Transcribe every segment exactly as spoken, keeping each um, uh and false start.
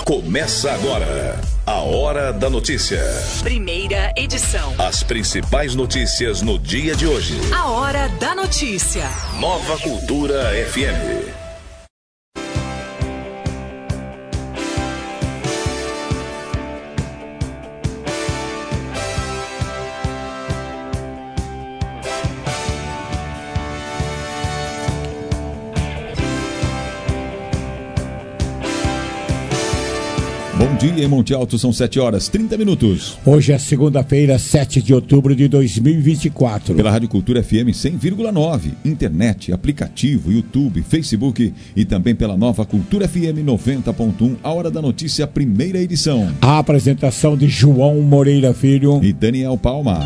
Começa agora a Hora da Notícia. Primeira edição. As principais notícias no dia de hoje. A Hora da Notícia. Nova Cultura F M. Bom dia, em Monte Alto, são sete horas e trinta minutos. Hoje é segunda-feira, sete de outubro de dois mil e vinte e quatro. Pela Rádio Cultura F M cem vírgula nove, internet, aplicativo, YouTube, Facebook e também pela Nova Cultura F M noventa ponto um, a Hora da Notícia, primeira edição. A apresentação de João Moreira Filho e Daniel Palma.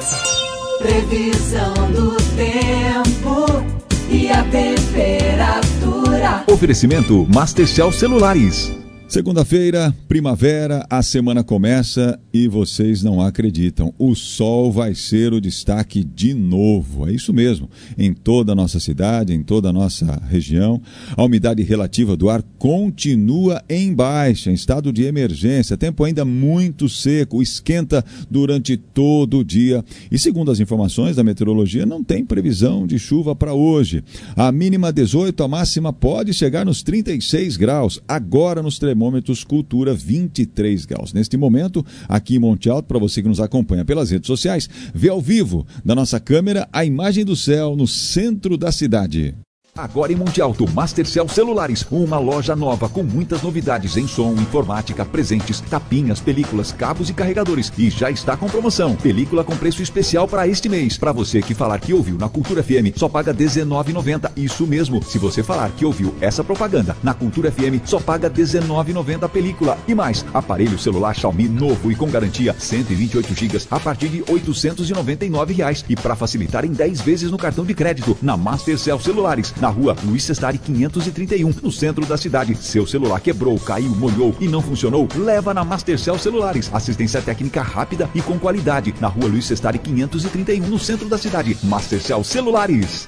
Previsão do tempo e a temperatura. Oferecimento Mastercell Celulares. Segunda-feira, primavera, a semana começa e vocês não acreditam. O sol vai ser o destaque de novo. É isso mesmo. Em toda a nossa cidade, em toda a nossa região, a umidade relativa do ar continua em baixa, em estado de emergência. Tempo ainda muito seco, esquenta durante todo o dia. E segundo as informações da meteorologia, não tem previsão de chuva para hoje. A mínima dezoito, a máxima pode chegar nos trinta e seis graus. Agora nos termômetros Cultura vinte e três graus. Neste momento, aqui em Monte Alto, para você que nos acompanha pelas redes sociais, vê ao vivo da nossa câmera a imagem do céu no centro da cidade. Agora em Monte Alto, Mastercell Celulares, uma loja nova com muitas novidades em som, informática, presentes, tapinhas, películas, cabos e carregadores. E já está com promoção. Película com preço especial para este mês. Para você que falar que ouviu na Cultura F M, só paga dezenove reais e noventa centavos. Isso mesmo. Se você falar que ouviu essa propaganda na Cultura F M, só paga dezenove reais e noventa centavos a película. E mais, aparelho celular Xiaomi novo e com garantia cento e vinte e oito gigas a partir de oitocentos e noventa e nove reais. E para facilitar em dez vezes no cartão de crédito na Mastercell Celulares. Na rua Luiz Cestari quinhentos e trinta e um, no centro da cidade. Seu celular quebrou, caiu, molhou e não funcionou? Leva na Mastercell Celulares. Assistência técnica rápida e com qualidade. Na rua Luiz Cestari quinhentos e trinta e um, no centro da cidade. Mastercell Celulares.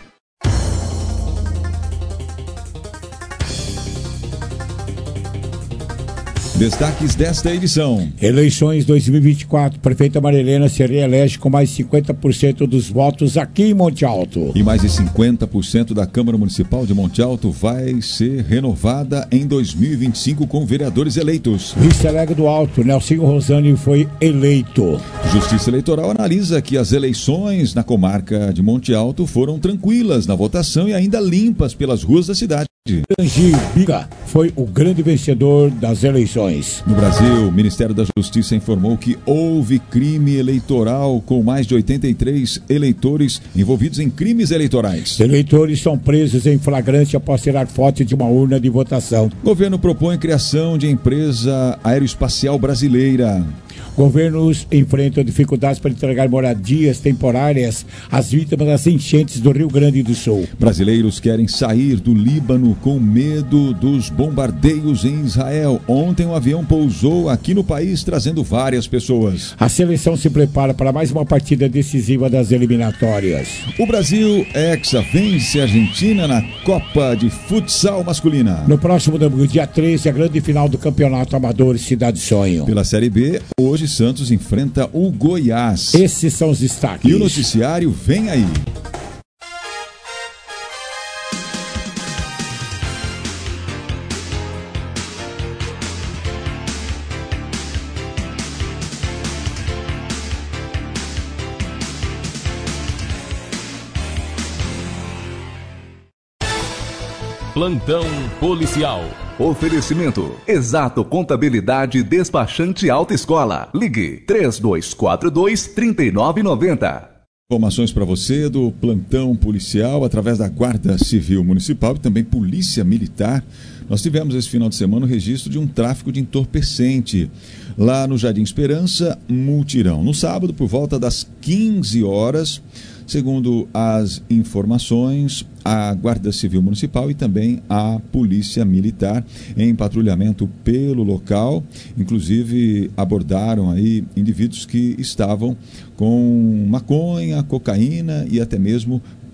Destaques desta edição. Eleições dois mil e vinte e quatro. Prefeita Maria Helena se reelege com mais cinquenta por cento dos votos aqui em Monte Alto. E mais de cinquenta por cento da Câmara Municipal de Monte Alto vai ser renovada em dois mil e vinte e cinco com vereadores eleitos. Vice-Delegado do Alto, Nelsinho Rosani, foi eleito. Justiça Eleitoral analisa que as eleições na comarca de Monte Alto foram tranquilas na votação e ainda limpas pelas ruas da cidade. Tangi Bica foi o grande vencedor das eleições. No Brasil, o Ministério da Justiça informou que houve crime eleitoral com mais de oitenta e três eleitores envolvidos em crimes eleitorais. Eleitores são presos em flagrante após tirar foto de uma urna de votação. O governo propõe criação de empresa aeroespacial brasileira. Governos enfrentam dificuldades para entregar moradias temporárias às vítimas das enchentes do Rio Grande do Sul. Brasileiros querem sair do Líbano com medo dos bombardeios em Israel. Ontem um avião pousou aqui no país trazendo várias pessoas. A seleção se prepara para mais uma partida decisiva das eliminatórias. O Brasil Hexa vence a Argentina na Copa de Futsal Masculina. No próximo domingo, dia treze, a grande final do Campeonato Amador Cidade Sonho. Pela Série B, hoje Santos enfrenta o Goiás. Esses são os destaques. E o noticiário vem aí. Plantão policial. Oferecimento Exato Contabilidade Despachante Alta Escola. Ligue três dois quatro dois, três nove nove zero. Informações para você do plantão policial através da Guarda Civil Municipal e também Polícia Militar. Nós tivemos esse final de semana o registro de um tráfico de entorpecente lá no Jardim Esperança, Multirão. No sábado, por volta das quinze horas, segundo as informações, a Guarda Civil Municipal e também a Polícia Militar em patrulhamento pelo local, inclusive abordaram aí indivíduos que estavam com maconha, cocaína e até mesmo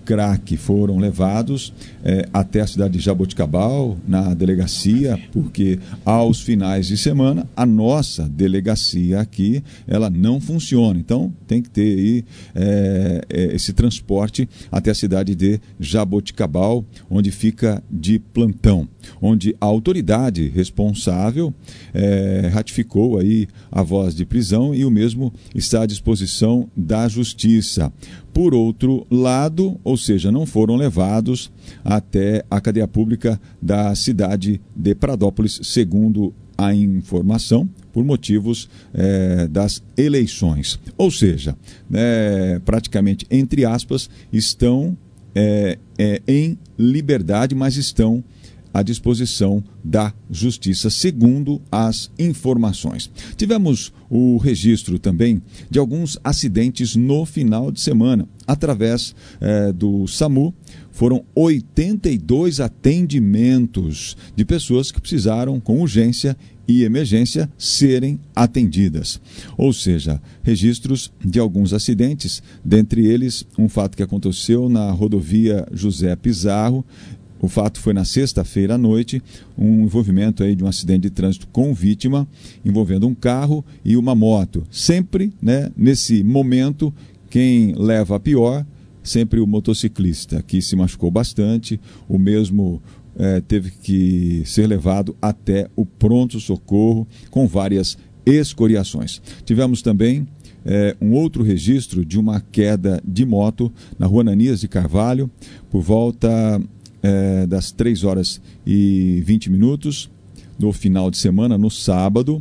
crack foram levados é, até a cidade de Jaboticabal, na delegacia, porque aos finais de semana a nossa delegacia aqui, ela não funciona. Então tem que ter aí é, é, esse transporte até a cidade de Jaboticabal, onde fica de plantão, onde a autoridade responsável é, ratificou aí a voz de prisão e o mesmo está à disposição da Justiça. Por outro lado, ou seja, não foram levados até a cadeia pública da cidade de Pradópolis, segundo a informação, por motivos é, das eleições. Ou seja, é, praticamente, entre aspas, estão é, é, em liberdade, mas estão à disposição da Justiça, segundo as informações. Tivemos o registro também de alguns acidentes no final de semana. Através eh, do SAMU, foram oitenta e dois atendimentos de pessoas que precisaram, com urgência e emergência, serem atendidas. Ou seja, registros de alguns acidentes, dentre eles um fato que aconteceu na rodovia José Pizarro. O fato foi na sexta-feira à noite, um envolvimento aí de um acidente de trânsito com vítima, envolvendo um carro e uma moto. Sempre, né, nesse momento, quem leva a pior, sempre o motociclista, que se machucou bastante, o mesmo eh, teve que ser levado até o pronto-socorro com várias escoriações. Tivemos também eh, um outro registro de uma queda de moto na rua Ananias de Carvalho, por volta É, das três horas e vinte minutos, no final de semana, no sábado.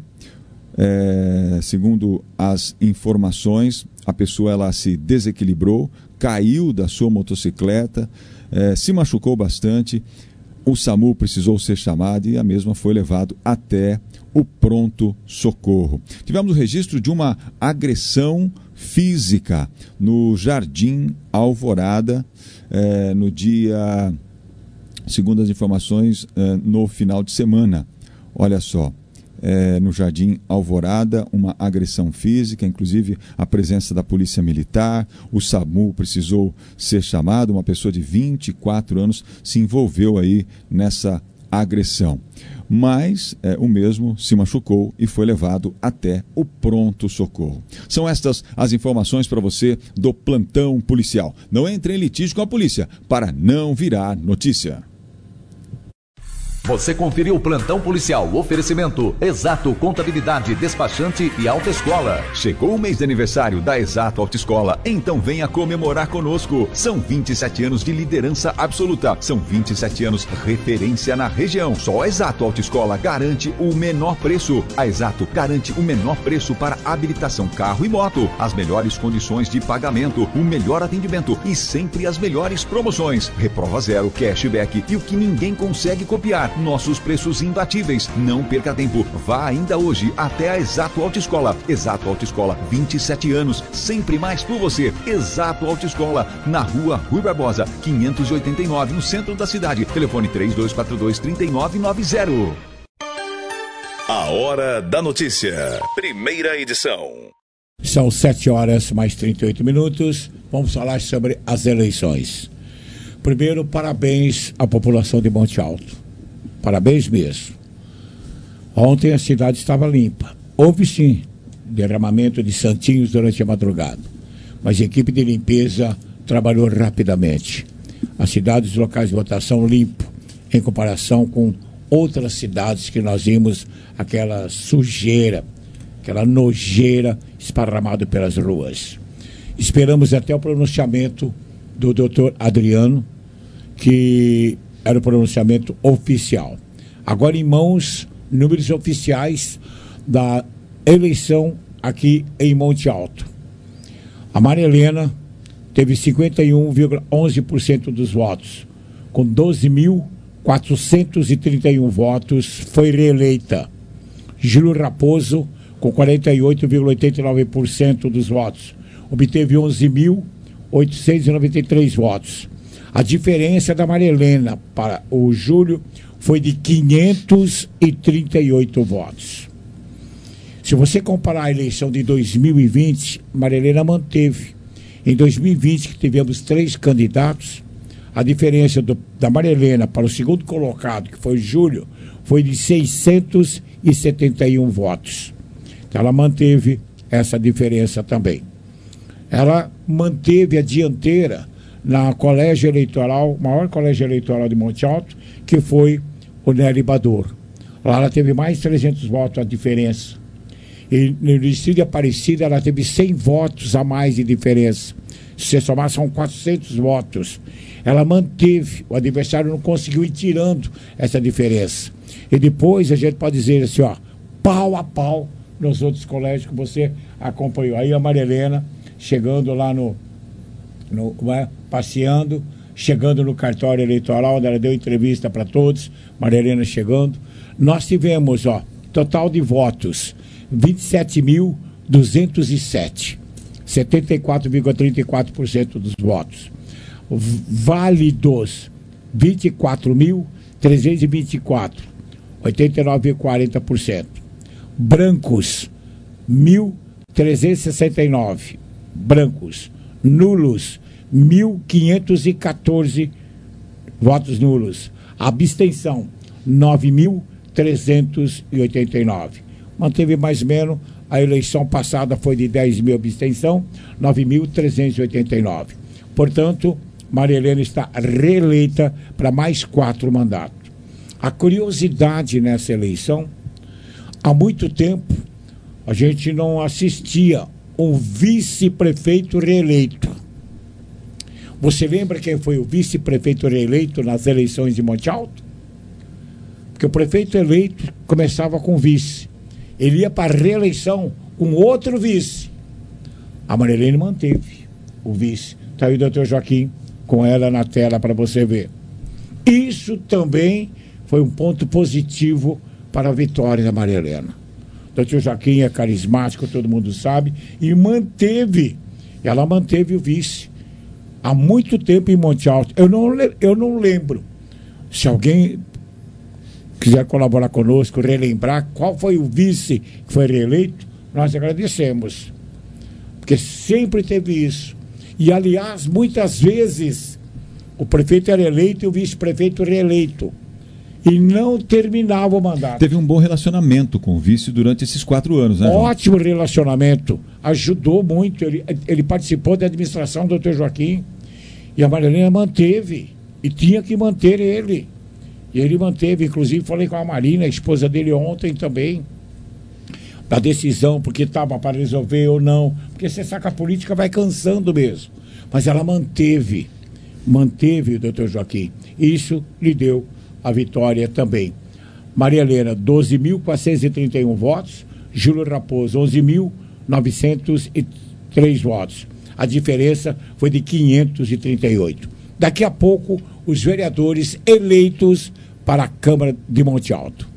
É, segundo as informações, a pessoa ela se desequilibrou, caiu da sua motocicleta, é, se machucou bastante. O SAMU precisou ser chamado e a mesma foi levado até o pronto-socorro. Tivemos o registro de uma agressão física no Jardim Alvorada, é, no dia... Segundo as informações, no final de semana. Olha só, é, no Jardim Alvorada, uma agressão física, inclusive a presença da Polícia Militar, o SAMU precisou ser chamado, uma pessoa de vinte e quatro anos se envolveu aí nessa agressão. Mas é, o mesmo se machucou e foi levado até o pronto-socorro. São estas as informações para você do plantão policial. Não entre em litígio com a polícia para não virar notícia. Você conferiu o Plantão Policial, oferecimento Exato Contabilidade, Despachante e Autoescola. Chegou o mês de aniversário da Exato Autoescola, então venha comemorar conosco. São vinte e sete anos de liderança absoluta, são vinte e sete anos referência na região. Só a Exato Autoescola garante o menor preço. A Exato garante o menor preço para habilitação carro e moto, as melhores condições de pagamento, o melhor atendimento e sempre as melhores promoções. Reprova zero, cashback e o que ninguém consegue copiar. Nossos preços imbatíveis. Não perca tempo. Vá ainda hoje até a Exato Autoescola. Exato Autoescola, vinte e sete anos, sempre mais por você. Exato Autoescola, na rua Rui Barbosa, quinhentos e oitenta e nove, no centro da cidade. Telefone três dois quatro dois, três nove nove zero. A Hora da Notícia. Primeira edição. São sete horas mais trinta e oito minutos. Vamos falar sobre as eleições. Primeiro, parabéns à população de Monte Alto. Parabéns mesmo. Ontem a cidade estava limpa. Houve sim derramamento de santinhos durante a madrugada, mas a equipe de limpeza trabalhou rapidamente. As cidades e locais de votação limpo, em comparação com outras cidades que nós vimos aquela sujeira, aquela nojeira esparramada pelas ruas. Esperamos até o pronunciamento do doutor Adriano, que era o pronunciamento oficial. Agora em mãos, números oficiais da eleição aqui em Monte Alto. A Maria Helena teve cinquenta e um vírgula onze por cento dos votos. Com doze mil quatrocentos e trinta e um votos, foi reeleita. Júlio Raposo, com quarenta e oito vírgula oitenta e nove por cento dos votos, obteve onze mil oitocentos e noventa e três votos. A diferença da Maria Helena para o Júlio foi de quinhentos e trinta e oito votos. Se você comparar a eleição de dois mil e vinte, Maria Helena manteve Em dois mil e vinte, que tivemos três candidatos, a diferença do, da Maria Helena para o segundo colocado, que foi o Júlio, foi de seiscentos e setenta e um votos. Então, ela manteve essa diferença também. Ela manteve a dianteira na colégio eleitoral, maior colégio eleitoral de Monte Alto, que foi o Nery Bador. Lá ela teve mais de trezentos votos a diferença. E no distrito de Aparecida ela teve cem votos a mais de diferença. Se você somar, são quatrocentos votos. Ela manteve, o adversário não conseguiu ir tirando essa diferença. E depois a gente pode dizer assim, ó, pau a pau nos outros colégios que você acompanhou. Aí a Maria Helena chegando lá no, no é, passeando, chegando no cartório eleitoral, onde ela deu entrevista para todos, Maria Helena chegando. Nós tivemos, ó, total de votos, vinte e sete mil duzentos e sete, setenta e quatro vírgula trinta e quatro por cento dos votos. Válidos, vinte e quatro mil trezentos e vinte e quatro, oitenta e nove vírgula quarenta por cento. Brancos, mil trezentos e sessenta e nove. Brancos. Nulos, mil quinhentos e quatorze votos nulos. Abstenção, nove mil trezentos e oitenta e nove. Manteve mais ou menos, a eleição passada foi de dez mil abstenção, nove mil trezentos e oitenta e nove. Portanto, Maria Helena está reeleita para mais quatro mandatos. A curiosidade nessa eleição, há muito tempo a gente não assistia um vice-prefeito reeleito. Você lembra quem foi o vice-prefeito reeleito nas eleições de Monte Alto? Porque o prefeito eleito começava com vice. Ele ia para a reeleição com outro vice. A Maria Helena manteve o vice. Está aí o doutor Joaquim com ela na tela para você ver. Isso também foi um ponto positivo para a vitória da Maria Helena. O doutor Joaquim é carismático, todo mundo sabe, e manteve, ela manteve o vice há muito tempo em Monte Alto. Eu não, eu não lembro. Se alguém quiser colaborar conosco, relembrar qual foi o vice que foi reeleito, nós agradecemos. Porque sempre teve isso. E, aliás, muitas vezes o prefeito era eleito e o vice-prefeito reeleito. E não terminava o mandato. Teve um bom relacionamento com o vice durante esses quatro anos, né, João? Ótimo relacionamento. Ajudou muito. Ele, ele participou da administração do doutor Joaquim. E a Maria Helena manteve. E tinha que manter ele. E ele manteve. Inclusive, falei com a Marina, a esposa dele, ontem também, da decisão, porque estava para resolver ou não. Porque você sabe que a política vai cansando mesmo. Mas ela manteve. Manteve o doutor Joaquim. Isso lhe deu a vitória também. Maria Helena, doze mil quatrocentos e trinta e um votos. Júlio Raposo, onze mil novecentos e três votos. A diferença foi de quinhentos e trinta e oito. Daqui a pouco, os vereadores eleitos para a Câmara de Monte Alto.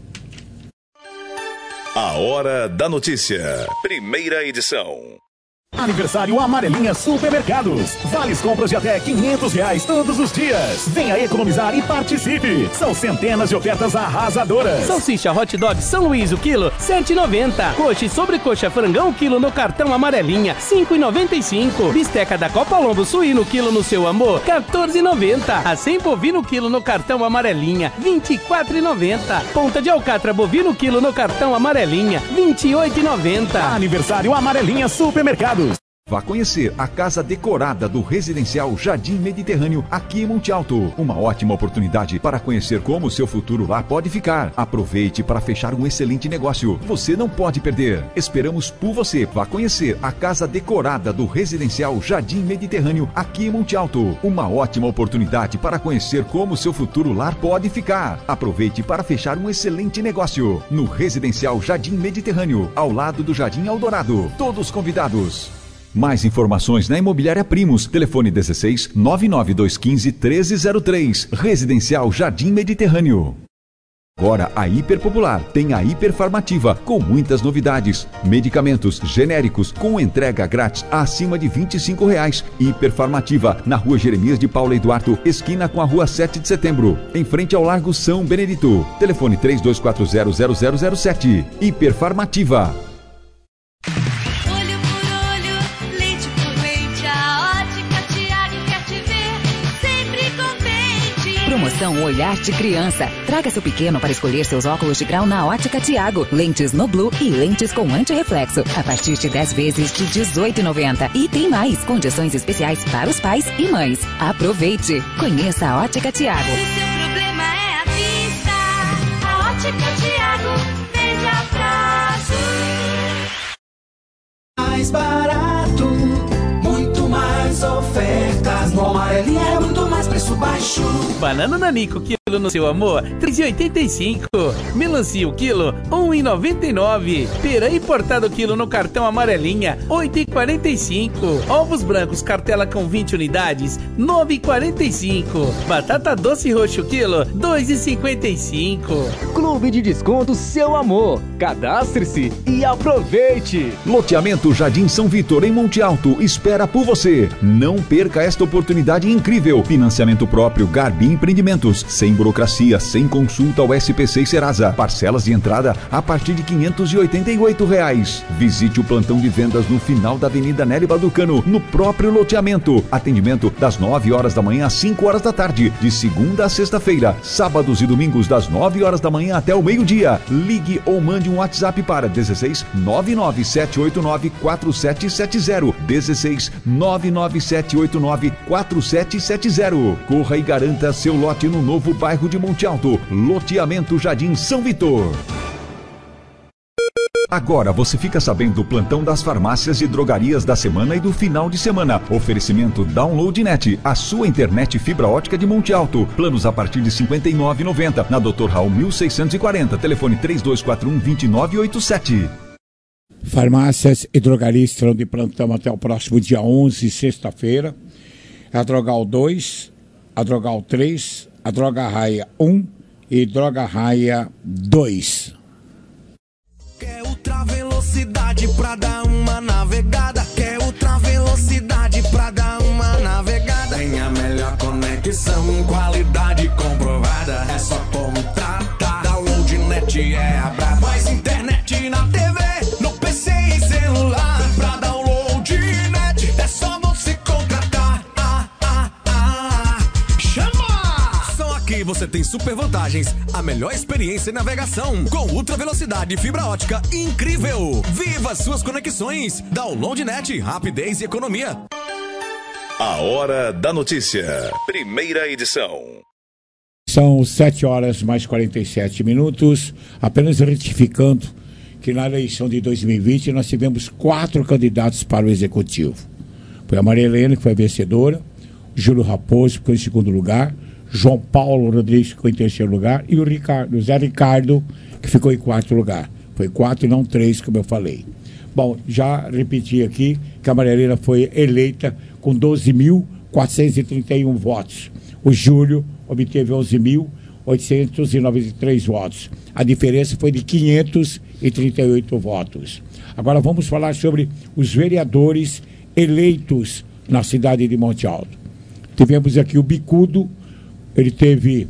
A Hora da Notícia. Primeira edição. Aniversário Amarelinha Supermercados. Vales compras de até quinhentos reais todos os dias. Venha economizar e participe. São centenas de ofertas arrasadoras. Salsicha Hot Dog São Luís o quilo, sete reais e noventa centavos. Coxa e sobrecoxa frangão o quilo no cartão Amarelinha, cinco reais e noventa e cinco centavos. Bisteca da Copa Lombo suíno quilo no Seu Amor, quatorze reais e noventa centavos. Acém bovino quilo no cartão Amarelinha, vinte e quatro reais e noventa centavos. Ponta de alcatra bovino quilo no cartão Amarelinha, vinte e oito reais e noventa centavos. Aniversário Amarelinha Supermercados. Vá conhecer a casa decorada do residencial Jardim Mediterrâneo aqui em Monte Alto. Uma ótima oportunidade para conhecer como o seu futuro lá pode ficar. Aproveite para fechar um excelente negócio. Você não pode perder. Esperamos por você. Vá conhecer a casa decorada do residencial Jardim Mediterrâneo aqui em Monte Alto. Uma ótima oportunidade para conhecer como o seu futuro lar pode ficar. Aproveite para fechar um excelente negócio. No residencial Jardim Mediterrâneo, ao lado do Jardim Eldorado. Todos convidados. Mais informações na Imobiliária Primos. Telefone dezesseis, nove nove dois um cinco, treze zero três. Residencial Jardim Mediterrâneo. Agora a Hiper Popular tem a Hiperfarmativa com muitas novidades. Medicamentos genéricos com entrega grátis acima de vinte e cinco reais. Hiperfarmativa na Rua Jeremias de Paula Eduardo, esquina com a Rua sete de setembro, em frente ao Largo São Benedito. Telefone três dois quatro zero, zero zero zero sete. Hiperfarmativa. Olho por olho, leite por leite, a hora Promoção Olhar de Criança. Traga seu pequeno para escolher seus óculos de grau na Ótica Tiago. Lentes no Blue e lentes com antirreflexo. A partir de dez vezes de dezoito reais e noventa centavos. E tem mais, condições especiais para os pais e mães. Aproveite. Conheça a Ótica Tiago. Se seu problema é a vista, a Ótica Tiago veja prazo. Mais barato, muito mais ofertas. No Amarelinha é muito mais preço baixo. Banana Nanico, quilo no seu amor, três reais e oitenta e cinco centavos. Melancia, o quilo, um real e noventa e nove centavos. Pera importado, quilo no cartão Amarelinha, oito reais e quarenta e cinco centavos. Ovos brancos, cartela com vinte unidades, nove reais e quarenta e cinco centavos. Batata doce roxo, quilo, dois reais e cinquenta e cinco centavos. Clube de Desconto Seu Amor. Cadastre-se e aproveite. Loteamento Jardim São Vitor, em Monte Alto, espera por você. Não perca esta oportunidade incrível. Financiamento próprio, Garbi Empreendimentos. Sem burocracia, sem consulta ao S P C e Serasa. Parcelas de entrada a partir de quinhentos e oitenta e oito reais. Visite o plantão de vendas no final da Avenida Nélio Baducano, no próprio loteamento. Atendimento das nove horas da manhã às cinco horas da tarde, de segunda a sexta-feira. Sábados e domingos das nove horas da manhã até o meio-dia. Ligue ou mande um WhatsApp para dezesseis nove nove sete oito nove quatro sete sete zero. dezesseis nove nove sete oito nove quatro sete sete zero. Corra e garanta seu lote no novo bairro de Monte Alto. Loteamento Jardim São Vitor. Agora você fica sabendo do plantão das farmácias e drogarias da semana e do final de semana. Oferecimento Download Net, a sua internet fibra ótica de Monte Alto. Planos a partir de cinquenta e nove reais e noventa centavos. Na doutor Raul mil seiscentos e quarenta. Telefone três dois quatro um, dois nove oito sete. Farmácias e drogarias estarão de plantão até o próximo dia onze, sexta-feira. A Drogal dois, a Drogal três, a Droga Raia um e Droga Raia dois. Quer ultra velocidade pra dar uma navegada? Quer ultra velocidade pra dar uma navegada? Tem a melhor conexão, qualidade comprovada. É só contratar. Download Net é a braba. Mais internet na T V, no P C e celular. Pra Download Net é só você contratar. Ah, ah, ah. Chama! Só aqui você tem super vantagens, a melhor experiência em navegação, com ultra velocidade e fibra ótica incrível. Viva suas conexões. Download Net, rapidez e economia. A Hora da Notícia, primeira edição. São sete horas mais quarenta e sete minutos. Apenas retificando que na eleição de dois mil e vinte nós tivemos quatro candidatos para o Executivo. Foi a Maria Helena, que foi a vencedora, Júlio Raposo ficou em segundo lugar, João Paulo Rodrigues ficou em terceiro lugar e o, Ricardo, o Zé Ricardo, que ficou em quarto lugar. Foi quatro e não três, como eu falei. Bom, já repeti aqui que a Maria Helena foi eleita com doze mil quatrocentos e trinta e um votos. O Júlio obteve onze mil oitocentos e noventa e três votos. A diferença foi de quinhentos e trinta e oito votos. Agora vamos falar sobre os vereadores eleitos na cidade de Monte Alto. Tivemos aqui o Bicudo, ele teve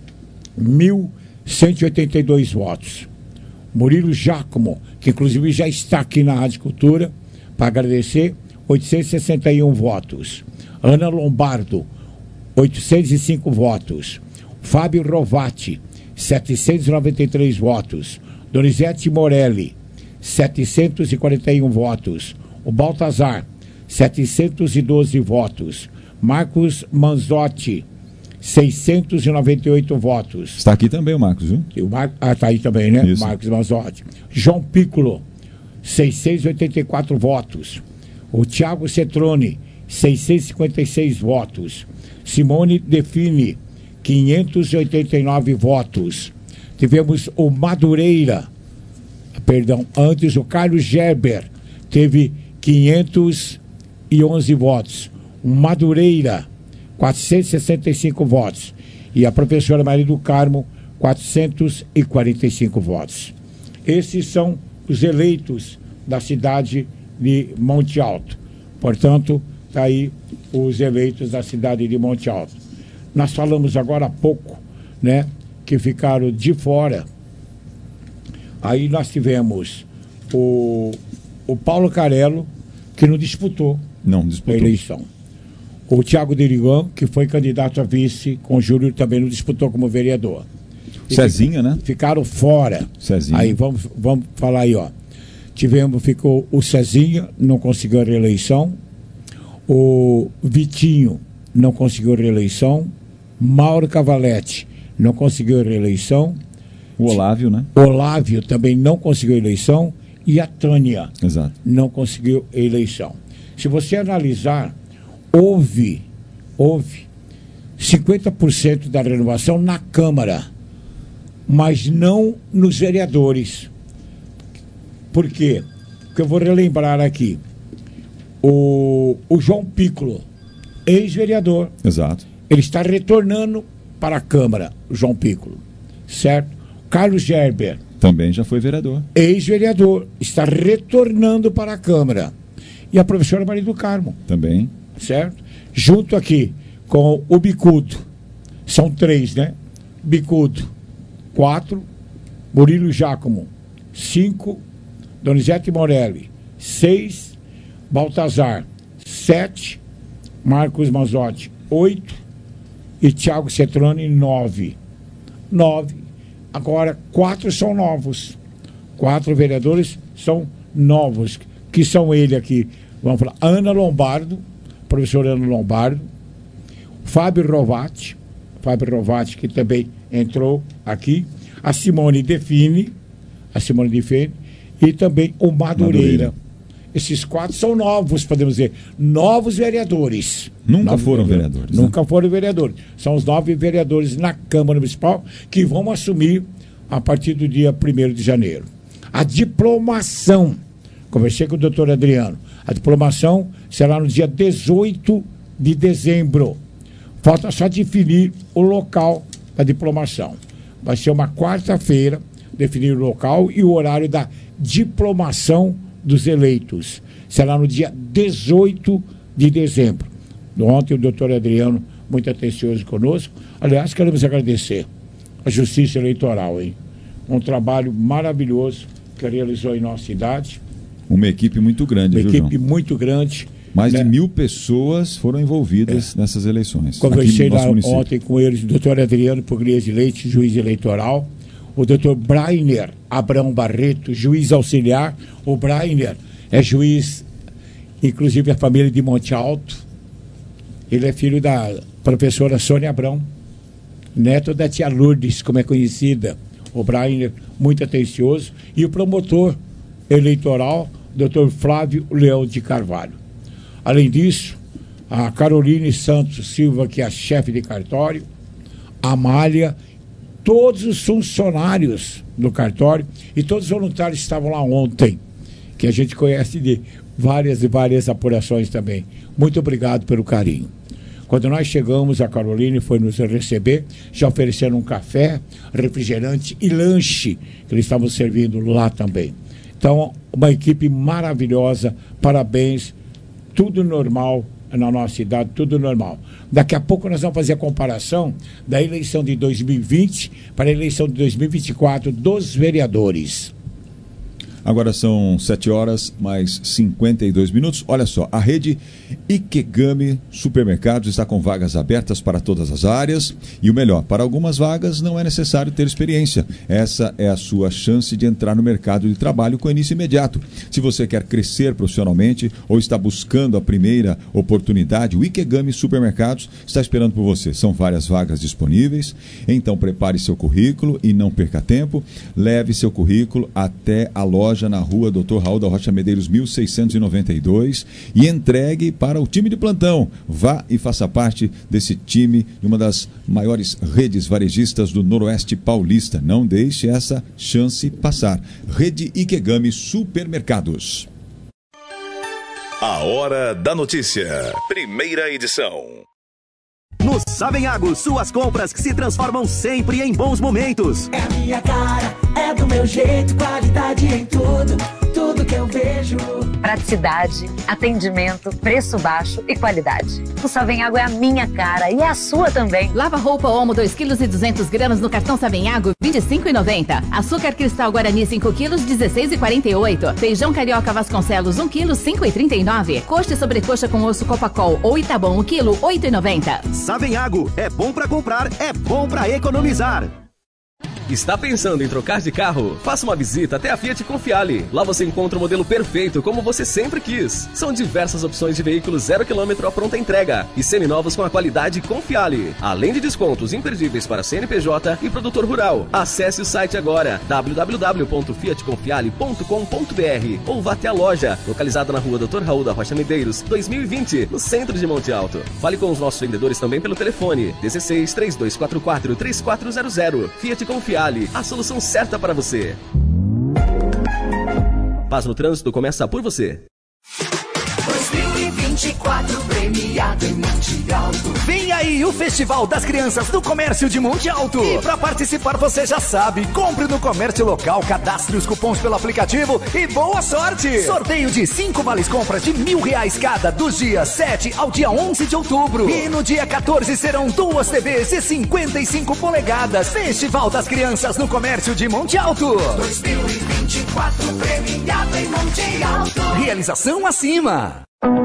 mil cento e oitenta e dois votos. Murilo Giacomo, que inclusive já está aqui na Rádio Cultura, para agradecer, oitocentos e sessenta e um votos. Ana Lombardo, oitocentos e cinco votos. Fábio Rovati, setecentos e noventa e três votos. Donizete Morelli, setecentos e quarenta e um votos. O Baltazar, setecentos e doze votos. Marcos Manzotti, seiscentos e noventa e oito votos. Está aqui também o Marcos, viu? E o Mar... Ah, está aí também, né? Isso. Marcos Manzotti. João Piccolo, seiscentos e oitenta e quatro votos. O Tiago Cetrone, seiscentos e cinquenta e seis votos. Simone Define, quinhentos e oitenta e nove votos. Tivemos o Madureira, perdão, antes o Carlos Gerber, teve quinhentos e onze votos. O Madureira, quatrocentos e sessenta e cinco votos. E a professora Maria do Carmo, quatrocentos e quarenta e cinco votos. Esses são os eleitos da cidade de Monte Alto. Portanto, está aí os eleitos da cidade de Monte Alto. Nós falamos agora há pouco, né, que ficaram de fora. Aí nós tivemos o, o Paulo Carello, que não disputou, não disputou a eleição. O Tiago Derigon, que foi candidato a vice, com o Júlio também não disputou como vereador. E Cezinha, né? Ficaram fora. Cezinha. Aí vamos, vamos falar aí, ó. Tivemos, ficou o Cezinha, não conseguiu a reeleição. O Vitinho não conseguiu a reeleição. Mauro Cavaletti não conseguiu a reeleição. O Olávio, né? Olávio também não conseguiu a eleição. E a Tânia Exato. não conseguiu a eleição. Se você analisar, houve, houve cinquenta por cento da renovação na Câmara, mas não nos vereadores. Por quê? Porque eu vou relembrar aqui. O, o João Piccolo, ex-vereador. Exato. Ele está retornando para a Câmara, o João Piccolo. Certo? Carlos Gerber. Também já foi vereador. Ex-vereador. Está retornando para a Câmara. E a professora Maria do Carmo. Também. Certo? Junto aqui com o Bicudo. São três, né? Bicudo, quatro. Murilo Giacomo, cinco. Donizete Morelli, seis. Baltazar, sete. Marcos Mazzotti, oito. E Thiago Cetrone, nove. Nove. Agora, quatro são novos. Quatro vereadores são novos. Que são ele aqui. Vamos falar. Ana Lombardo, professor Ana Lombardo. Fábio Rovati. Fábio Rovati, que também entrou aqui. A Simone Define. A Simone Define. E também o Madureira. Madureira. Esses quatro são novos, podemos dizer. Novos vereadores. Nunca novos foram vereadores. vereadores. Nunca né? foram vereadores. São os nove vereadores na Câmara Municipal que vão assumir a partir do dia primeiro de janeiro. A diplomação. Conversei com o doutor Adriano. A diplomação será no dia dezoito de dezembro. Falta só definir o local da diplomação. Vai ser uma quarta-feira, definir o local e o horário da diplomação dos eleitos. Será no dia dezoito de dezembro. Ontem o doutor Adriano, muito atencioso conosco. Aliás, queremos agradecer a Justiça Eleitoral, hein? Um trabalho maravilhoso que realizou em nossa cidade. Uma equipe muito grande, Uma viu, equipe João? muito grande. Mais né? de mil pessoas foram envolvidas é. nessas eleições. Conversei lá ontem com eles, o doutor Adriano Pugliese Leite, juiz eleitoral, o doutor Brainer Abrão Barreto, juiz auxiliar. O Brainer é juiz, inclusive a família de Monte Alto. Ele é filho da professora Sônia Abrão, neto da tia Lourdes, como é conhecida. O Brainer, muito atencioso. E o promotor eleitoral, doutor Flávio Leão de Carvalho. Além disso, a Caroline Santos Silva, que é a chefe de cartório, a Amália, todos os funcionários do cartório e todos os voluntários que estavam lá ontem, que a gente conhece de várias e várias apurações também. Muito obrigado pelo carinho. Quando nós chegamos, a Caroline foi nos receber, já oferecendo um café, refrigerante e lanche, que eles estavam servindo lá também. Então, uma equipe maravilhosa, parabéns, tudo normal na nossa cidade, tudo normal. Daqui a pouco nós vamos fazer a comparação da eleição de dois mil e vinte para a eleição de dois mil e vinte e quatro dos vereadores. Agora são sete horas mais cinquenta e dois minutos. Olha só, a rede Ikegami Supermercados está com vagas abertas para todas as áreas. E o melhor, para algumas vagas não é necessário ter experiência. Essa é a sua chance de entrar no mercado de trabalho com início imediato. Se você quer crescer profissionalmente ou está buscando a primeira oportunidade, o Ikegami Supermercados está esperando por você. São várias vagas disponíveis. Então prepare seu currículo e não perca tempo. Leve seu currículo até a loja na rua doutor Raul da Rocha Medeiros, mil seiscentos e noventa e dois, e entregue para o time de plantão. Vá e faça parte desse time de uma das maiores redes varejistas do Noroeste Paulista. Não deixe essa chance passar. Rede Ikegami Supermercados. A Hora da Notícia. Primeira edição. No Savenhago, suas compras que se transformam sempre em bons momentos. É a minha cara, é do meu jeito, qualidade em tudo, tudo que eu vejo. Para Praticidade, atendimento, preço baixo e qualidade. O Savenhago é a minha cara e é a sua também. Lava roupa Omo dois quilos e duzentos gramas no cartão Savenhago, vinte e cinco reais e noventa centavos. Açúcar Cristal Guarani cinco quilos, dezesseis reais e quarenta e oito centavos. Feijão Carioca Vasconcelos um quilo, cinco reais e trinta e nove centavos. Coxa e sobrecoxa com osso Copacol ou Itabom um quilo, oito reais e noventa centavos. Savenhago, é bom pra comprar, é bom pra economizar. Está pensando em trocar de carro? Faça uma visita até a Fiat Confiale. Lá você encontra o modelo perfeito como você sempre quis. São diversas opções de veículos zero quilômetro à pronta entrega e seminovos com a qualidade Confiale. Além de descontos imperdíveis para C N P J e produtor rural. Acesse o site agora w w w ponto fiat confiale ponto com ponto b r ou vá até a loja, localizada na rua doutor Raul da Rocha Medeiros, dois mil e vinte, no centro de Monte Alto. Fale com os nossos vendedores também pelo telefone dezesseis, três dois quatro quatro, três quatro zero zero. Fiat Confiale. A solução certa para você. Paz no Trânsito começa por você. dois mil e vinte e quatro premiado em Monte Alto. Vem aí o Festival das Crianças do Comércio de Monte Alto. E para participar você já sabe, compre no comércio local, cadastre os cupons pelo aplicativo e boa sorte! Sorteio de cinco vales compras de mil reais cada, dos dias sete ao dia onze de outubro. E no dia quatorze serão duas T Vs de cinquenta e cinco polegadas. Festival das Crianças no Comércio de Monte Alto. dois mil e vinte e quatro premiado em Monte Alto. Realização acima.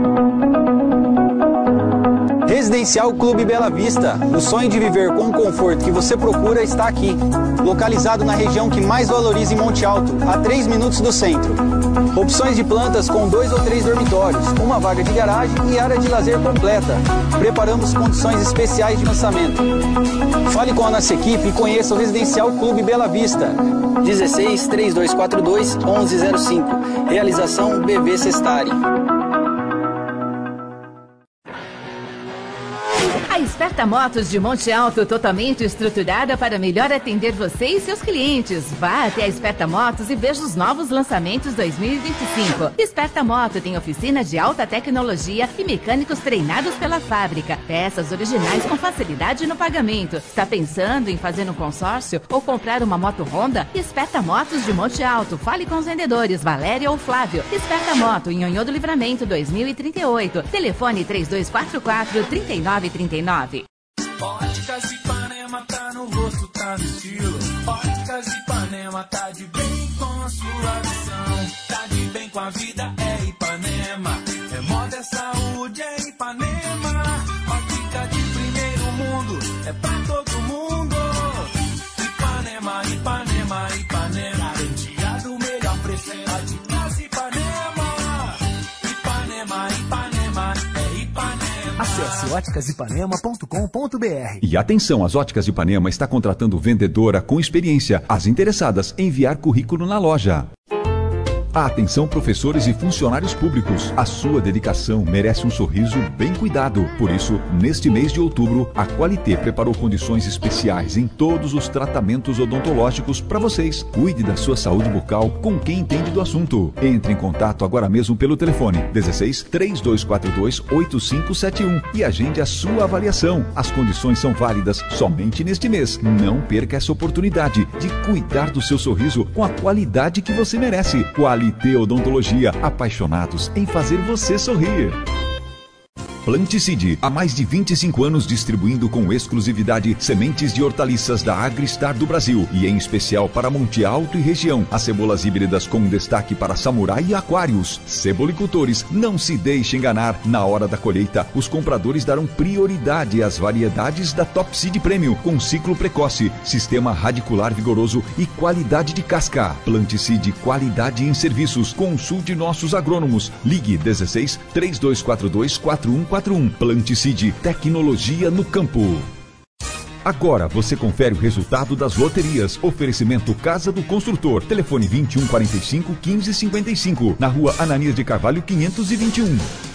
Residencial Clube Bela Vista. O sonho de viver com o conforto que você procura está aqui. Localizado na região que mais valoriza em Monte Alto, a três minutos do centro. Opções de plantas com dois ou três dormitórios, uma vaga de garagem e área de lazer completa. Preparamos condições especiais de lançamento. Fale com a nossa equipe e conheça o Residencial Clube Bela Vista. dezesseis, três dois quatro dois, onze zero cinco. Realização B V Sestari. A Esperta Motos de Monte Alto, totalmente estruturada para melhor atender você e seus clientes. Vá até a Esperta Motos e veja os novos lançamentos dois mil e vinte e cinco. Esperta Moto tem oficina de alta tecnologia e mecânicos treinados pela fábrica. Peças originais com facilidade no pagamento. Está pensando em fazer um consórcio ou comprar uma moto Honda? Esperta Motos de Monte Alto. Fale com os vendedores Valéria ou Flávio. Esperta Moto, em Nhonhô do Livramento dois mil e trinta e oito. Telefone três dois quatro quatro, três nove três nove. Óticas Ipanema tá no rosto, tá no estilo. Óticas Ipanema tá de bem com a sua visão. Tá de bem com a vida, é Ipanema. É moda, é saúde, é Ipanema. Ótica de primeiro mundo, é pra todo mundo. Ipanema, Ipanema, Ipanema. Garantia do melhor preço, é de casa Ipanema. Ipanema, Ipanema, é Ipanema. Acesse óticas ipanema ponto com ponto b r. E atenção, as Óticas de Ipanema está contratando vendedora com experiência. As interessadas, enviar currículo na loja. Atenção, professores e funcionários públicos. A sua dedicação merece um sorriso bem cuidado. Por isso, neste mês de outubro, a Qualité preparou condições especiais em todos os tratamentos odontológicos para vocês. Cuide da sua saúde bucal com quem entende do assunto. Entre em contato agora mesmo pelo telefone dezesseis, três dois quatro dois, oito cinco sete um e agende a sua avaliação. As condições são válidas somente neste mês. Não perca essa oportunidade de cuidar do seu sorriso com a qualidade que você merece. Qualité Odontologia, apaixonados em fazer você sorrir. Planticide, há mais de vinte e cinco anos distribuindo com exclusividade sementes de hortaliças da Agristar do Brasil e em especial para Monte Alto e região. As cebolas híbridas com destaque para samurai e aquários. Cebolicultores, não se deixe enganar. Na hora da colheita, os compradores darão prioridade às variedades da Top Seed Premium com ciclo precoce, sistema radicular vigoroso e qualidade de casca. Planticide, qualidade em serviços. Consulte nossos agrônomos. Ligue dezesseis, três dois quatro dois, quatro um quatro um. Planticide, tecnologia no campo. Agora você confere o resultado das loterias. Oferecimento Casa do Construtor. Telefone vinte e um, quarenta e cinco, quinze, cinquenta e cinco. Na rua Ananias de Carvalho, quinhentos e vinte e um.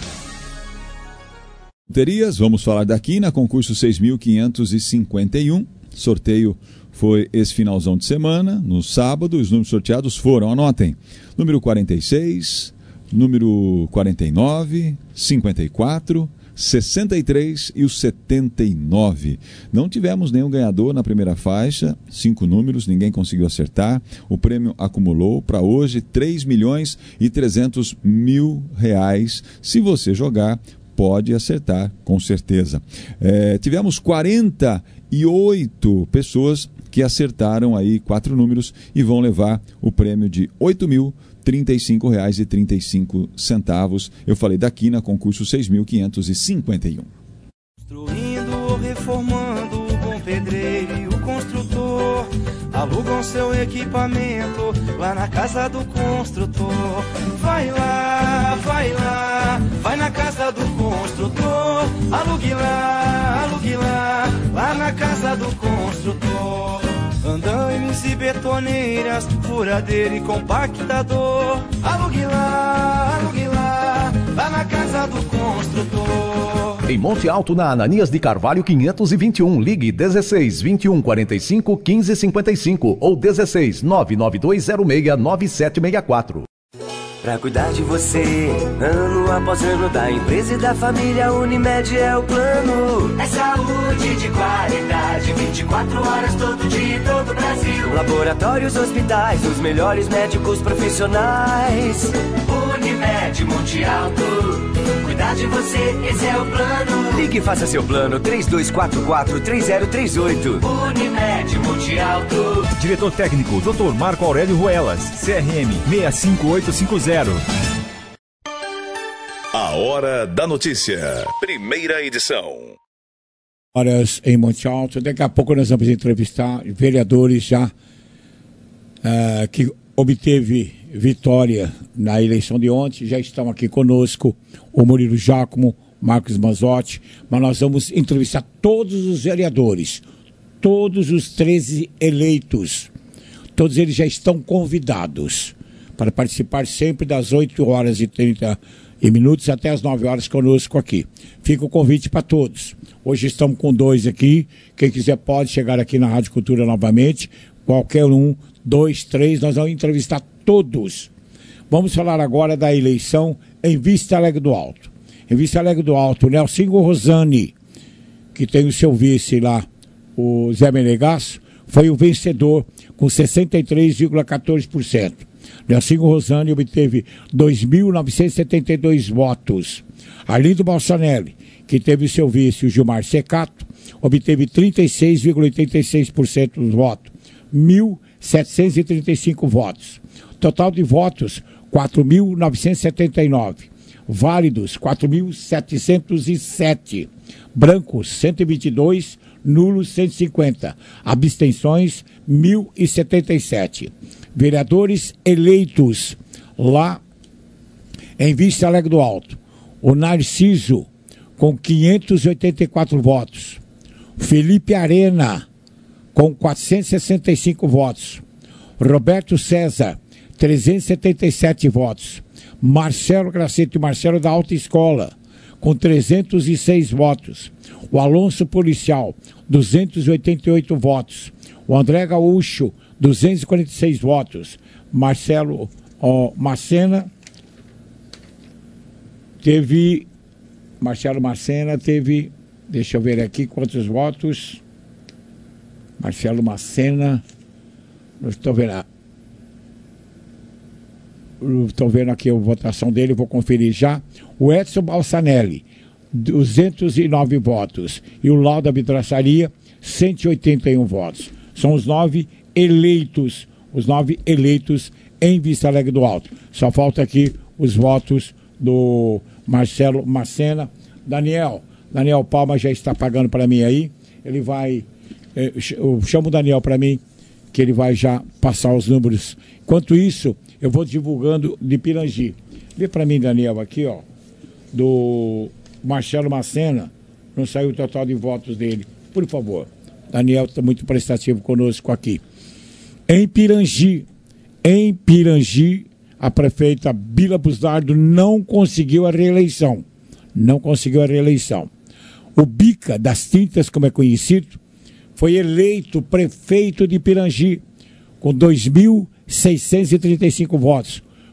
Loterias, vamos falar daqui na concurso seis mil quinhentos e cinquenta e um. Sorteio foi esse finalzão de semana, no sábado. Os números sorteados foram, anotem, número quarenta e seis, número quarenta e nove, cinquenta e quatro, sessenta e três e o setenta e nove. Não tivemos nenhum ganhador na primeira faixa, cinco números, ninguém conseguiu acertar. O prêmio acumulou para hoje três milhões e trezentos mil reais. Se você jogar, pode acertar, com certeza. É, tivemos quarenta e oito pessoas que acertaram aí quatro números e vão levar o prêmio de oito mil e trinta e cinco reais e trinta e cinco centavos. Eu falei daqui na concurso seis mil quinhentos e cinquenta e um. Construindo ou reformando, o bom pedreiro e o construtor alugam seu equipamento lá na casa do construtor. Vai lá, vai lá, vai na casa do construtor. Alugue lá, alugue lá, lá na casa do construtor. Andaimes e betoneiras, furadeira e compactador. Alugue lá, alugue lá, lá na casa do construtor. Em Monte Alto, na Ananias de Carvalho quinhentos e vinte e um, ligue dezesseis, vinte e um, quarenta e cinco, quinze, cinquenta e cinco ou dezesseis, nove nove dois zero seis, nove sete seis quatro. Pra cuidar de você, ano após ano, da empresa e da família, Unimed é o plano. É saúde de qualidade, vinte e quatro horas todo dia, todo o Brasil. Laboratórios, hospitais, os melhores médicos profissionais. Unimed Monte Alto, cuidar de você, esse é o plano. Ligue e faça seu plano, três dois quatro quatro, três zero três oito. Unimed Monte Alto. Diretor técnico, doutor Marco Aurélio Ruelas, C R M seis cinco oito cinco zero. A Hora da Notícia, primeira edição. Horas em Monte Alto. Daqui a pouco nós vamos entrevistar vereadores já uh, que obteve vitória na eleição de ontem. Já estão aqui conosco o Murilo Giacomo, Marcos Manzotti, mas nós vamos entrevistar todos os vereadores, todos os treze eleitos. Todos eles já estão convidados para participar sempre das oito horas e trinta minutos até as nove horas conosco aqui. Fica o convite para todos. Hoje estamos com dois aqui. Quem quiser pode chegar aqui na Rádio Cultura novamente. Qualquer um, dois, três, nós vamos entrevistar todos. Vamos falar agora da eleição em Vista Alegre do Alto. Em Vista Alegre do Alto, Nelsinho Rosani, que tem o seu vice lá, o Zé Menegasso, foi o vencedor com sessenta e três vírgula quatorze por cento. Nelsinho Rosani obteve dois mil novecentos e setenta e dois votos. Arlindo Balsanelli, que teve o seu vice, o Gilmar Secato, obteve trinta e seis vírgula oitenta e seis por cento dos votos, mil setecentos e trinta e cinco votos. Total de votos, quatro mil novecentos e setenta e nove. Válidos, quatro mil setecentos e sete. Brancos, cento e vinte e dois. Nulos, cento e cinquenta. Abstenções, mil e setenta e sete. Vereadores eleitos lá em Vista Alegre do Alto. O Narciso, com quinhentos e oitenta e quatro votos. Felipe Arena, com quatrocentos e sessenta e cinco votos. Roberto César, trezentos e setenta e sete votos. Marcelo Gracete, Marcelo da Alta Escola, com trezentos e seis votos. O Alonso Policial, duzentos e oitenta e oito votos. O André Gaúcho, duzentos e quarenta e seis votos. Marcelo ó, Macena teve... Marcelo Macena teve... Deixa eu ver aqui quantos votos. Marcelo Macena... Estou vendo... Estou vendo aqui a votação dele, vou conferir já. O Edson Balsanelli, duzentos e nove votos. E o Lauda Vidraçaria, cento e oitenta e um votos. São os nove eleitos, os nove eleitos em Vista Alegre do Alto. Só falta aqui os votos do Marcelo Macena. Daniel, Daniel Palma já está pagando para mim aí. Ele vai, eu chamo o Daniel para mim, que ele vai já passar os números. Enquanto isso, eu vou divulgando de Pirangi. Vê para mim, Daniel, aqui, ó, do Marcelo Macena, não saiu o total de votos dele. Por favor. Daniel está muito prestativo conosco aqui. Em Pirangi, em Pirangi, a prefeita Bila Busnardo não conseguiu a reeleição. Não conseguiu a reeleição. O Bica das Tintas, como é conhecido, foi eleito prefeito de Pirangi, com dois mil seiscentos e trinta e cinco votos,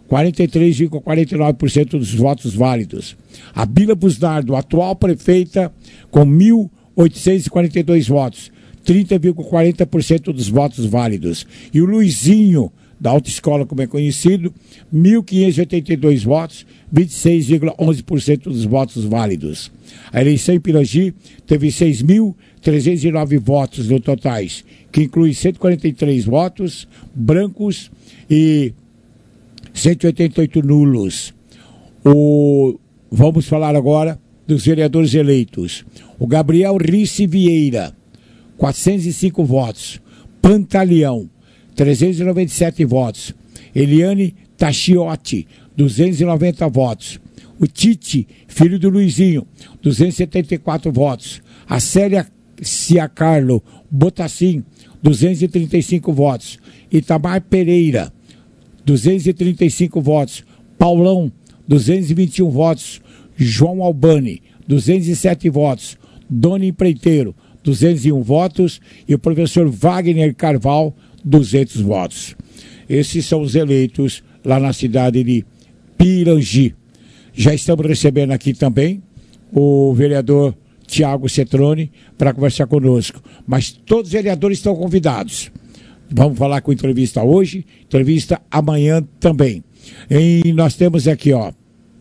quarenta e três vírgula quarenta e nove por cento dos votos válidos. A Bila Busnardo, atual prefeita, com mil oitocentos e quarenta e dois votos, trinta vírgula quarenta por cento dos votos válidos. E o Luizinho, da autoescola, como é conhecido, mil quinhentos e oitenta e dois votos, vinte e seis vírgula onze por cento dos votos válidos. A eleição em Pirangi teve seis mil trezentos e nove votos no totais, que inclui cento e quarenta e três votos brancos e cento e oitenta e oito nulos. O... Vamos falar agora dos vereadores eleitos. O Gabriel Risse Vieira, quatrocentos e cinco votos. Pantaleão, trezentos e noventa e sete votos. Eliane Tachiotti, duzentos e noventa votos. O Tite, filho do Luizinho, duzentos e setenta e quatro votos. A Célia Ciacarlo Botassin, duzentos e trinta e cinco votos. Itamar Pereira, duzentos e trinta e cinco votos. Paulão, duzentos e vinte e um votos. João Albani, duzentos e sete votos. Dona Empreiteiro, duzentos e um votos. E o professor Wagner Carvalho, duzentos votos. Esses são os eleitos lá na cidade de Pirangi. Já estamos recebendo aqui também o vereador Tiago Cetrone para conversar conosco. Mas todos os vereadores estão convidados. Vamos falar com entrevista hoje, entrevista amanhã também. E nós temos aqui, ó,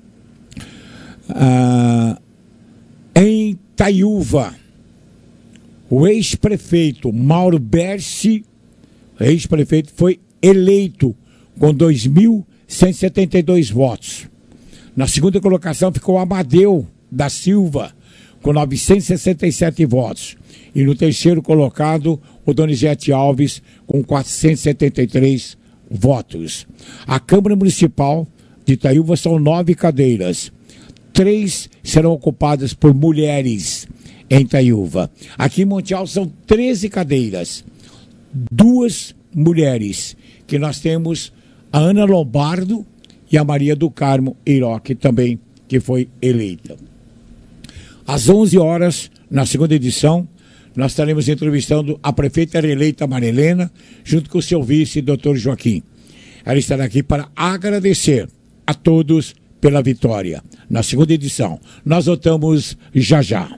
ah, em Taiúva, o ex-prefeito Mauro Berci, ex-prefeito, foi eleito com dois mil cento e setenta e dois votos. Na segunda colocação ficou Amadeu da Silva, com novecentos e sessenta e sete votos. E no terceiro colocado, o Donizete Alves, com quatrocentos e setenta e três votos. A Câmara Municipal de Itaiúva são nove cadeiras. Três serão ocupadas por mulheres em Itaiúva. Aqui em Monte Alto são treze cadeiras. Duas mulheres, que nós temos a Ana Lombardo e a Maria do Carmo Iroque também, que foi eleita. Às onze horas, na segunda edição, nós estaremos entrevistando a prefeita reeleita Marilena, junto com o seu vice, doutor Joaquim. Ela estará aqui para agradecer a todos pela vitória. Na segunda edição, nós voltamos já já.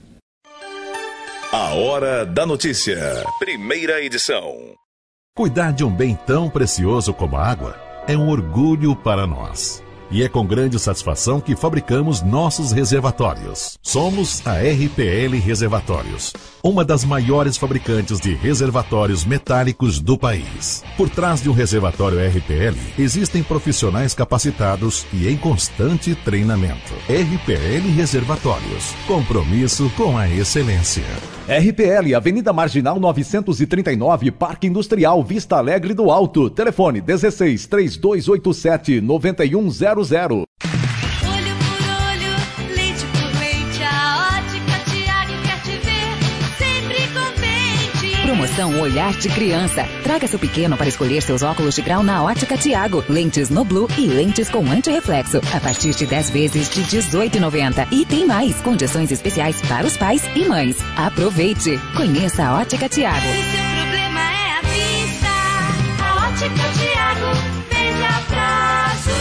A Hora da Notícia, primeira edição. Cuidar de um bem tão precioso como a água é um orgulho para nós. E é com grande satisfação que fabricamos nossos reservatórios. Somos a R P L Reservatórios, uma das maiores fabricantes de reservatórios metálicos do país. Por trás de um reservatório R P L, existem profissionais capacitados e em constante treinamento. R P L Reservatórios, compromisso com a excelência. R P L, Avenida Marginal novecentos e trinta e nove, Parque Industrial, Vista Alegre do Alto. Telefone dezesseis, três dois oito sete, nove um zero zero. Olho por olho, leite por leite, a Ótica Tiago quer te ver sempre contente. Promoção Olhar de Criança. Traga seu pequeno para escolher seus óculos de grau na Ótica Tiago. Lentes no Blue e lentes com antirreflexo. A partir de dez vezes de dezoito reais e noventa centavos. E tem mais, condições especiais para os pais e mães. Aproveite. Conheça a Ótica Tiago. Se seu problema é a vista, a Ótica Tiago veja prazo.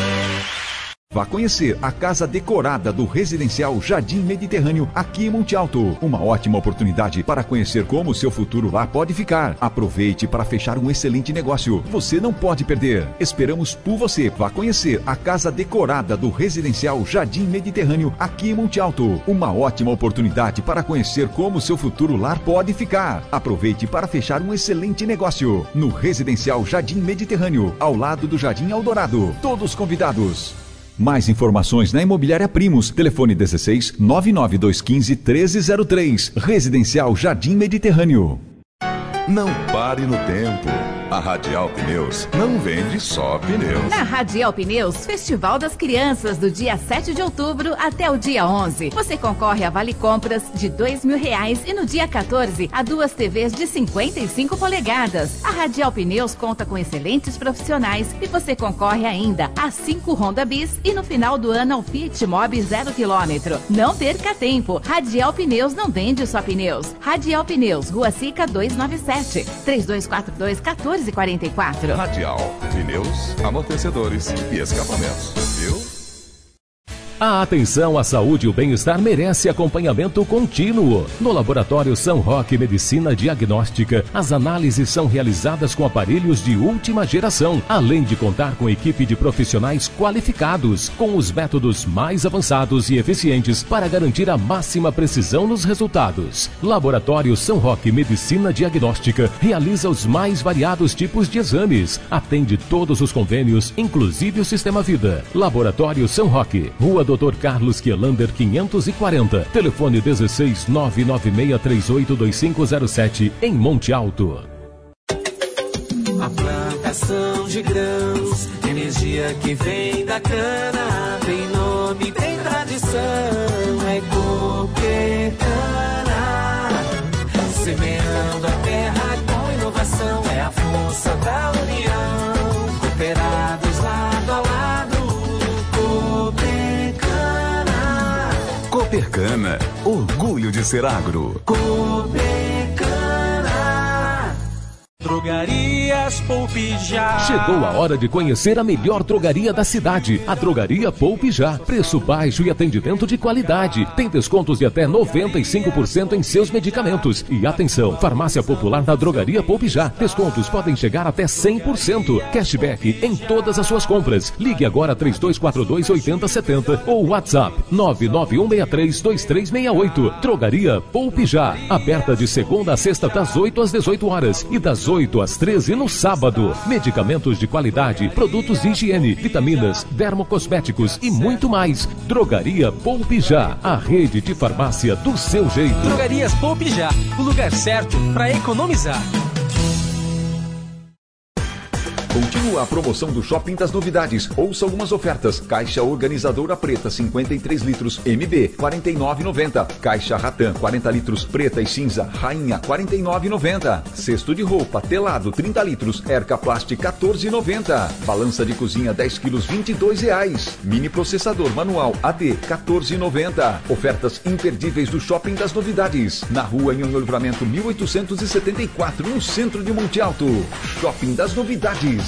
Vá conhecer a casa decorada do residencial Jardim Mediterrâneo aqui em Monte Alto. Uma ótima oportunidade para conhecer como o seu futuro lá pode ficar. Aproveite para fechar um excelente negócio. Você não pode perder. Esperamos por você. Vá conhecer a casa decorada do residencial Jardim Mediterrâneo aqui em Monte Alto. Uma ótima oportunidade para conhecer como o seu futuro lar pode ficar. Aproveite para fechar um excelente negócio. No residencial Jardim Mediterrâneo, ao lado do Jardim Eldorado. Todos convidados. Mais informações na Imobiliária Primos. Telefone dezesseis, nove nove dois um cinco, um três zero três. Residencial Jardim Mediterrâneo. Não pare no tempo. A Radial Pneus não vende só pneus. Na Radial Pneus, Festival das Crianças, do dia sete de outubro até o dia onze. Você concorre a vale compras de dois mil reais e no dia quatorze a duas T Vs de cinquenta e cinco polegadas. A Radial Pneus conta com excelentes profissionais e você concorre ainda a cinco Honda Bis e no final do ano ao Fiat Mobi zero quilômetro. Não perca tempo. Radial Pneus não vende só pneus. Radial Pneus, Rua Sica duzentos e noventa e sete, três dois quatro dois, um quatro e quarenta e quatro. Radial, pneus, amortecedores e escapamentos, viu? A atenção à saúde e o bem-estar merece acompanhamento contínuo. No Laboratório São Roque Medicina Diagnóstica, as análises são realizadas com aparelhos de última geração, além de contar com equipe de profissionais qualificados, com os métodos mais avançados e eficientes para garantir a máxima precisão nos resultados. Laboratório São Roque Medicina Diagnóstica realiza os mais variados tipos de exames, atende todos os convênios, inclusive o Sistema Vida. Laboratório São Roque, Rua doutor Carlos Quielander quinhentos e quarenta, telefone dezesseis nove nove seis três oito dois cinco zero sete, em Monte Alto. A plantação de grãos, energia que vem da cana, tem nome, tem tradição, é Coopercana. Semeando a terra com inovação, é a força da união, cooperados lado a lado. Coopercana, orgulho de ser agro. Coopercana. Drogarias Poupe Já. Chegou a hora de conhecer a melhor drogaria da cidade, a Drogaria Poupe Já. Preço baixo e atendimento de qualidade. Tem descontos de até noventa e cinco por cento em seus medicamentos. E atenção, farmácia popular da Drogaria Poupe Já. Descontos podem chegar até cem por cento. Cashback em todas as suas compras. Ligue agora três dois quatro dois oito zero sete zero ou WhatsApp nove nove um seis três dois três seis oito. Drogaria Poupe Já. Aberta de segunda a sexta das oito às dezoito horas e das oito às treze no sábado. Medicamentos de qualidade, produtos de higiene, vitaminas, dermocosméticos e muito mais. Drogaria Poupe Já, a rede de farmácia do seu jeito. Drogarias Poupe Já, o lugar certo para economizar. Continua a promoção do Shopping das Novidades. Ouça algumas ofertas. Caixa organizadora preta cinquenta e três litros M B quarenta e nove reais e noventa centavos. Caixa Ratan quarenta litros preta e cinza Rainha quarenta e nove reais e noventa centavos. Cesto de roupa telado trinta litros Erca Plast quatorze reais e noventa centavos. Balança de cozinha dez quilos vinte e dois reais. Mini processador manual A D quatorze reais e noventa centavos. Ofertas imperdíveis do Shopping das Novidades. Na rua Nhonhô Livramento mil oitocentos e setenta e quatro, no centro de Monte Alto. Shopping das Novidades.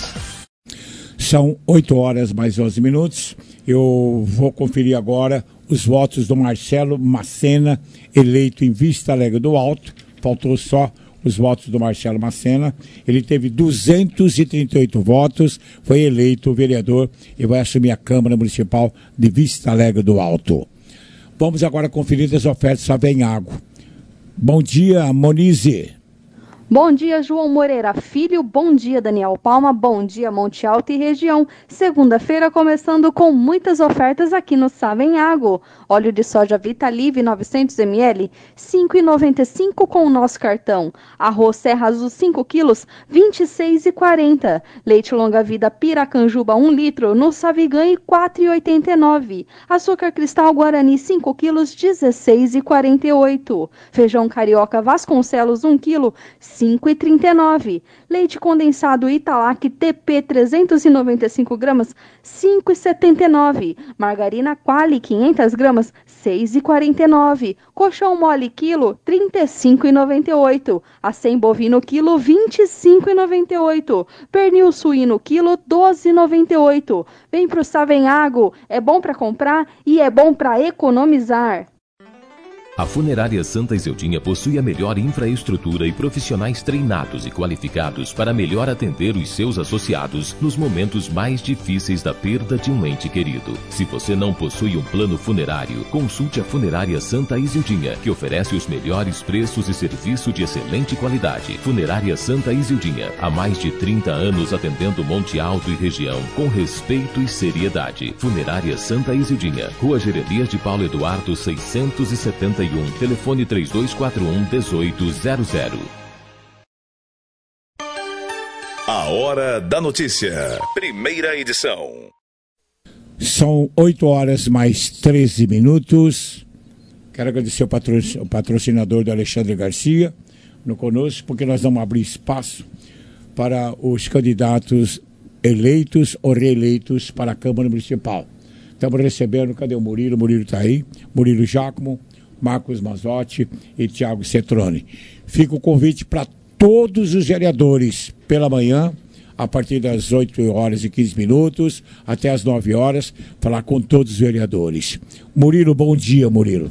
São oito horas mais onze minutos. Eu vou conferir agora os votos do Marcelo Macena, eleito em Vista Alegre do Alto. Faltou só os votos do Marcelo Macena. Ele teve duzentos e trinta e oito votos, foi eleito vereador e vai assumir a Câmara Municipal de Vista Alegre do Alto. Vamos agora conferir as ofertas Savenhago. Bom dia, Monize. Bom dia, João Moreira Filho. Bom dia, Daniel Palma. Bom dia, Monte Alto e região. Segunda-feira começando com muitas ofertas aqui no Savenhago. Óleo de soja Vitalive novecentos mililitros, cinco reais e noventa e cinco centavos com o nosso cartão. Arroz Serra Azul cinco quilos, vinte e seis reais e quarenta centavos. Leite Longa Vida Piracanjuba um litro no Saviganhe quatro reais e oitenta e nove centavos. Açúcar Cristal Guarani cinco quilos, dezesseis reais e quarenta e oito centavos. Feijão Carioca Vasconcelos um quilo, cinco reais e trinta e nove centavos. Leite condensado Italac T P trezentos e noventa e cinco gramas, cinco reais e setenta e nove centavos. Margarina Quali quinhentas gramas, seis reais e quarenta e nove centavos. Colchão mole quilo, trinta e cinco reais e noventa e oito centavos. Acém bovino quilo, vinte e cinco reais e noventa e oito centavos. Pernil suíno quilo, doze reais e noventa e oito centavos. Vem pro Savenhago, é bom para comprar e é bom para economizar. A Funerária Santa Iseldinha possui a melhor infraestrutura e profissionais treinados e qualificados para melhor atender os seus associados nos momentos mais difíceis da perda de um ente querido. Se você não possui um plano funerário, consulte a Funerária Santa Isildinha, que oferece os melhores preços e serviço de excelente qualidade. Funerária Santa Isildinha, há mais de trinta anos atendendo Monte Alto e região com respeito e seriedade. Funerária Santa Isildinha, Rua Jeremias de Paulo Eduardo seiscentos e setenta e um, telefone três dois quatro um, um oito zero zero. A Hora da Notícia, primeira edição. São oito horas mais treze minutos. Quero agradecer o, patro... o patrocinador do Alexandre Garcia no conosco, porque nós vamos abrir espaço para os candidatos eleitos ou reeleitos para a Câmara Municipal. Estamos recebendo, cadê o Murilo? O Murilo está aí, Murilo Giacomo, Marcos Mazotti e Tiago Cetrone. Fica o convite para todos os vereadores pela manhã, a partir das oito horas e quinze minutos até as nove horas, falar com todos os vereadores. Murilo, bom dia, Murilo.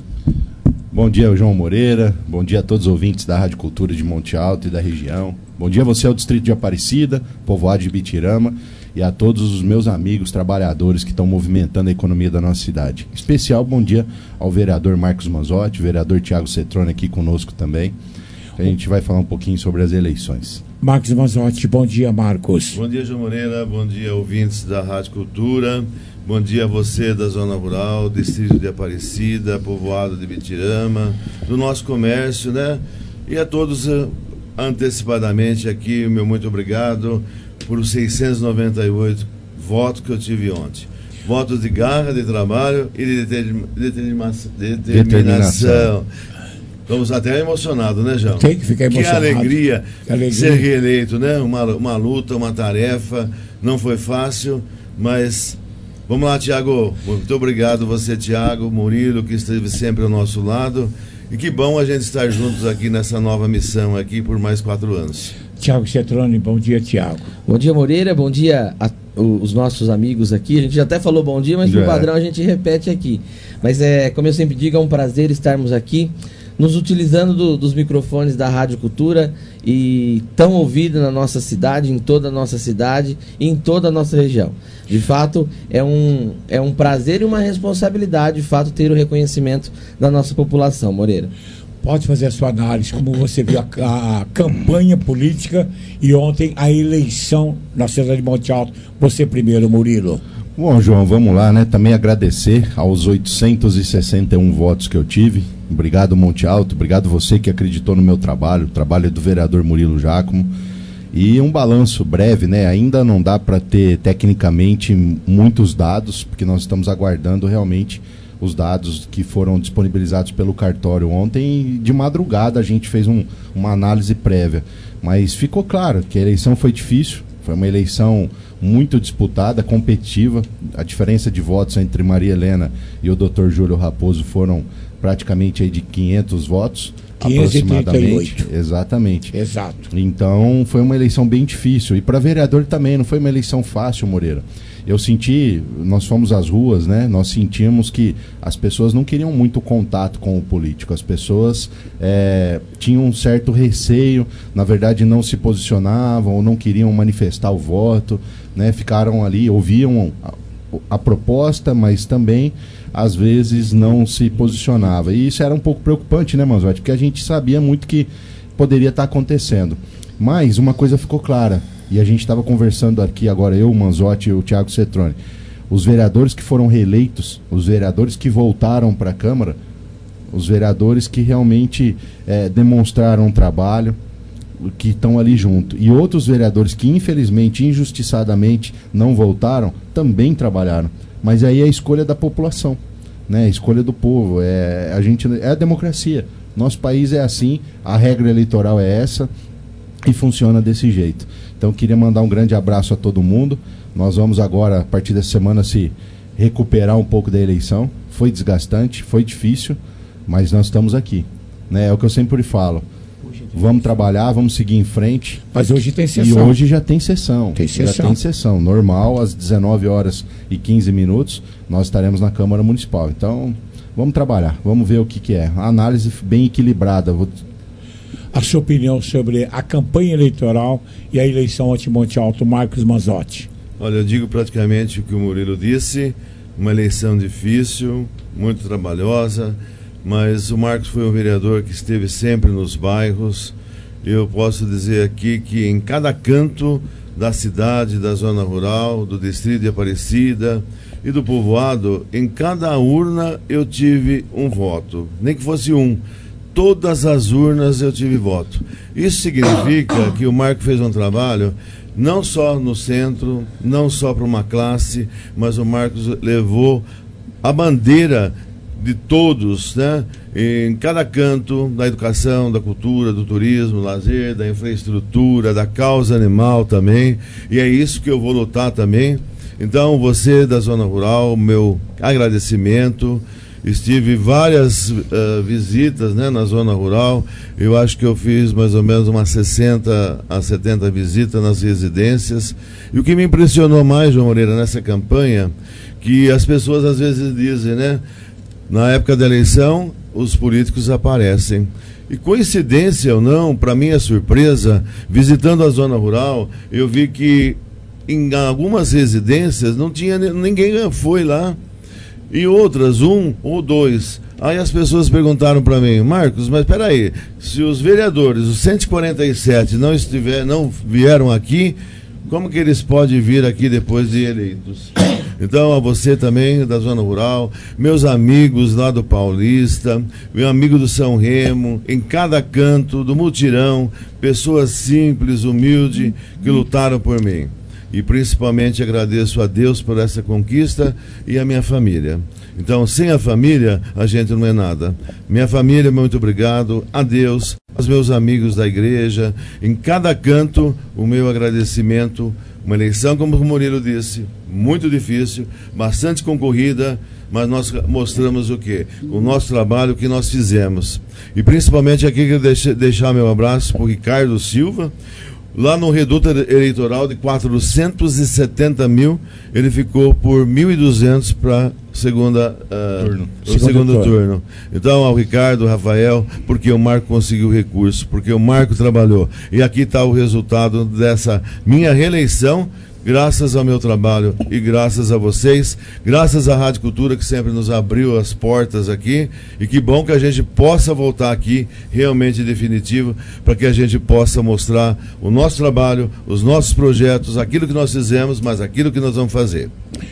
Bom dia, João Moreira. Bom dia a todos os ouvintes da Rádio Cultura de Monte Alto e da região. Bom dia a você ao Distrito de Aparecida, povoado de Ibitirama, e a todos os meus amigos trabalhadores que estão movimentando a economia da nossa cidade. Em especial, bom dia ao vereador Marcos Manzotti, vereador Tiago Cetrone aqui conosco também. A gente vai falar um pouquinho sobre as eleições. Marcos Manzotti, bom dia, Marcos. Bom dia, João Moreira, bom dia, ouvintes da Rádio Cultura, bom dia a você da Zona Rural, Distrito de Aparecida, povoado de Ibitirama, do nosso comércio, né? E a todos uh, antecipadamente aqui, meu muito obrigado por os seiscentos e noventa e oito votos que eu tive ontem. Votos de garra, de trabalho e de determinação. determinação. determinação. Estamos até emocionados, né, João? Tem que ficar emocionado. Que alegria, que alegria. Ser reeleito, né? Uma, uma luta, uma tarefa, não foi fácil, mas vamos lá, Tiago. Muito obrigado você, Tiago, Murilo, que esteve sempre ao nosso lado. E que bom a gente estar juntos aqui nessa nova missão aqui por mais quatro anos. Tiago Cetrone, bom dia, Tiago. Bom dia, Moreira, bom dia a os nossos amigos aqui. A gente já até falou bom dia, mas por padrão a gente repete aqui. Mas é, como eu sempre digo, é um prazer estarmos aqui, nos utilizando do, dos microfones da Rádio Cultura, e tão ouvido na nossa cidade, em toda a nossa cidade e em toda a nossa região. De fato, é um, é um prazer e uma responsabilidade, de fato, ter o reconhecimento da nossa população, Moreira. Pode fazer a sua análise, como você viu a, a, a campanha política e ontem a eleição na cidade de Monte Alto. Você primeiro, Murilo. Bom, João, vamos lá, né? Também agradecer aos oitocentos e sessenta e um votos que eu tive. Obrigado, Monte Alto. Obrigado você que acreditou no meu trabalho. O trabalho é do vereador Murilo Giacomo. E um balanço breve, né? Ainda não dá para ter tecnicamente muitos dados, porque nós estamos aguardando realmente os dados que foram disponibilizados pelo cartório ontem. De madrugada a gente fez um, uma análise prévia, mas ficou claro que a eleição foi difícil, foi uma eleição muito disputada, competitiva. A diferença de votos entre Maria Helena e o doutor Júlio Raposo foram praticamente aí de quinhentos votos, quinhentos e trinta e oito. Exatamente. Exato. Então foi uma eleição bem difícil, e para vereador também não foi uma eleição fácil, Moreira. Eu senti, nós fomos às ruas, né? Nós sentimos que as pessoas não queriam muito contato com o político. As pessoas é, tinham um certo receio, na verdade não se posicionavam ou não queriam manifestar o voto, né? Ficaram ali, ouviam a, a proposta, mas também às vezes não se posicionava. E isso era um pouco preocupante, né, Manzotti? Porque a gente sabia muito que poderia estar acontecendo. Mas uma coisa ficou clara, e a gente estava conversando aqui agora, eu, o Manzotti e o Tiago Cetrone. Os vereadores que foram reeleitos, os vereadores que voltaram para a Câmara, os vereadores que realmente é, demonstraram um trabalho, que estão ali junto. E outros vereadores que, infelizmente, injustiçadamente, não voltaram, também trabalharam. Mas aí é a escolha da população, né? A escolha do povo. É, a gente, é a democracia. Nosso país é assim, a regra eleitoral é essa, e funciona desse jeito. Então queria mandar um grande abraço a todo mundo. Nós vamos agora, a partir dessa semana, se recuperar um pouco da eleição. Foi desgastante, foi difícil, mas nós estamos aqui, né? É o que eu sempre falo. Vamos trabalhar, vamos seguir em frente. Mas hoje tem sessão. E hoje já tem sessão. Tem sessão. Já tem sessão. Normal, às dezenove horas e quinze minutos, nós estaremos na Câmara Municipal. Então, vamos trabalhar, vamos ver o que, que é. A análise bem equilibrada. Vou... A sua opinião sobre a campanha eleitoral e a eleição ante Monte Alto, Marcos Manzotti. Olha, eu digo praticamente o que o Murilo disse, uma eleição difícil, muito trabalhosa, mas o Marcos foi um vereador que esteve sempre nos bairros. Eu posso dizer aqui que em cada canto da cidade, da zona rural, do distrito de Aparecida e do povoado, em cada urna eu tive um voto, nem que fosse um. Todas as urnas eu tive voto. Isso significa que o Marco fez um trabalho não só no centro, não só para uma classe, mas o Marcos levou a bandeira de todos, né? Em cada canto da educação, da cultura, do turismo, do lazer, da infraestrutura, da causa animal também. E é isso que eu vou lutar também. Então, você da zona rural, meu agradecimento. estive várias uh, visitas, né, na zona rural. Eu acho que eu fiz mais ou menos umas sessenta a setenta visitas nas residências. E o que me impressionou mais, João Moreira, nessa campanha, que as pessoas às vezes dizem, né, na época da eleição, os políticos aparecem. E coincidência ou não, para minha surpresa, visitando a zona rural, eu vi que em algumas residências não tinha ninguém, foi lá. E outras, um ou dois. Aí as pessoas perguntaram para mim, Marcos, mas peraí, se os vereadores, os cento e quarenta e sete, não, estiver, não vieram aqui, como que eles podem vir aqui depois de eleitos? Então, a você também, da Zona Rural, meus amigos lá do Paulista, meu amigo do São Remo, em cada canto do mutirão, pessoas simples, humildes, que lutaram por mim. E principalmente agradeço a Deus por essa conquista e a minha família. Então, sem a família, a gente não é nada. Minha família, muito obrigado. A Deus, aos meus amigos da igreja, em cada canto, o meu agradecimento. Uma eleição, como o Murilo disse, muito difícil, bastante concorrida, mas nós mostramos o quê? O nosso trabalho, o que nós fizemos. E principalmente aqui, eu quero deixar meu abraço para o Ricardo Silva. Lá no reduto eleitoral de quatrocentos e setenta mil, ele ficou por mil e duzentos para segunda, uh, turno. o segundo, segundo turno. turno. Então, ao Ricardo, ao Rafael, porque o Marco conseguiu recurso, porque o Marco trabalhou. E aqui está o resultado dessa minha reeleição, graças ao meu trabalho e graças a vocês, graças à Rádio Cultura que sempre nos abriu as portas aqui, e que bom que a gente possa voltar aqui realmente definitivo, para que a gente possa mostrar o nosso trabalho, os nossos projetos, aquilo que nós fizemos, mas aquilo que nós vamos fazer.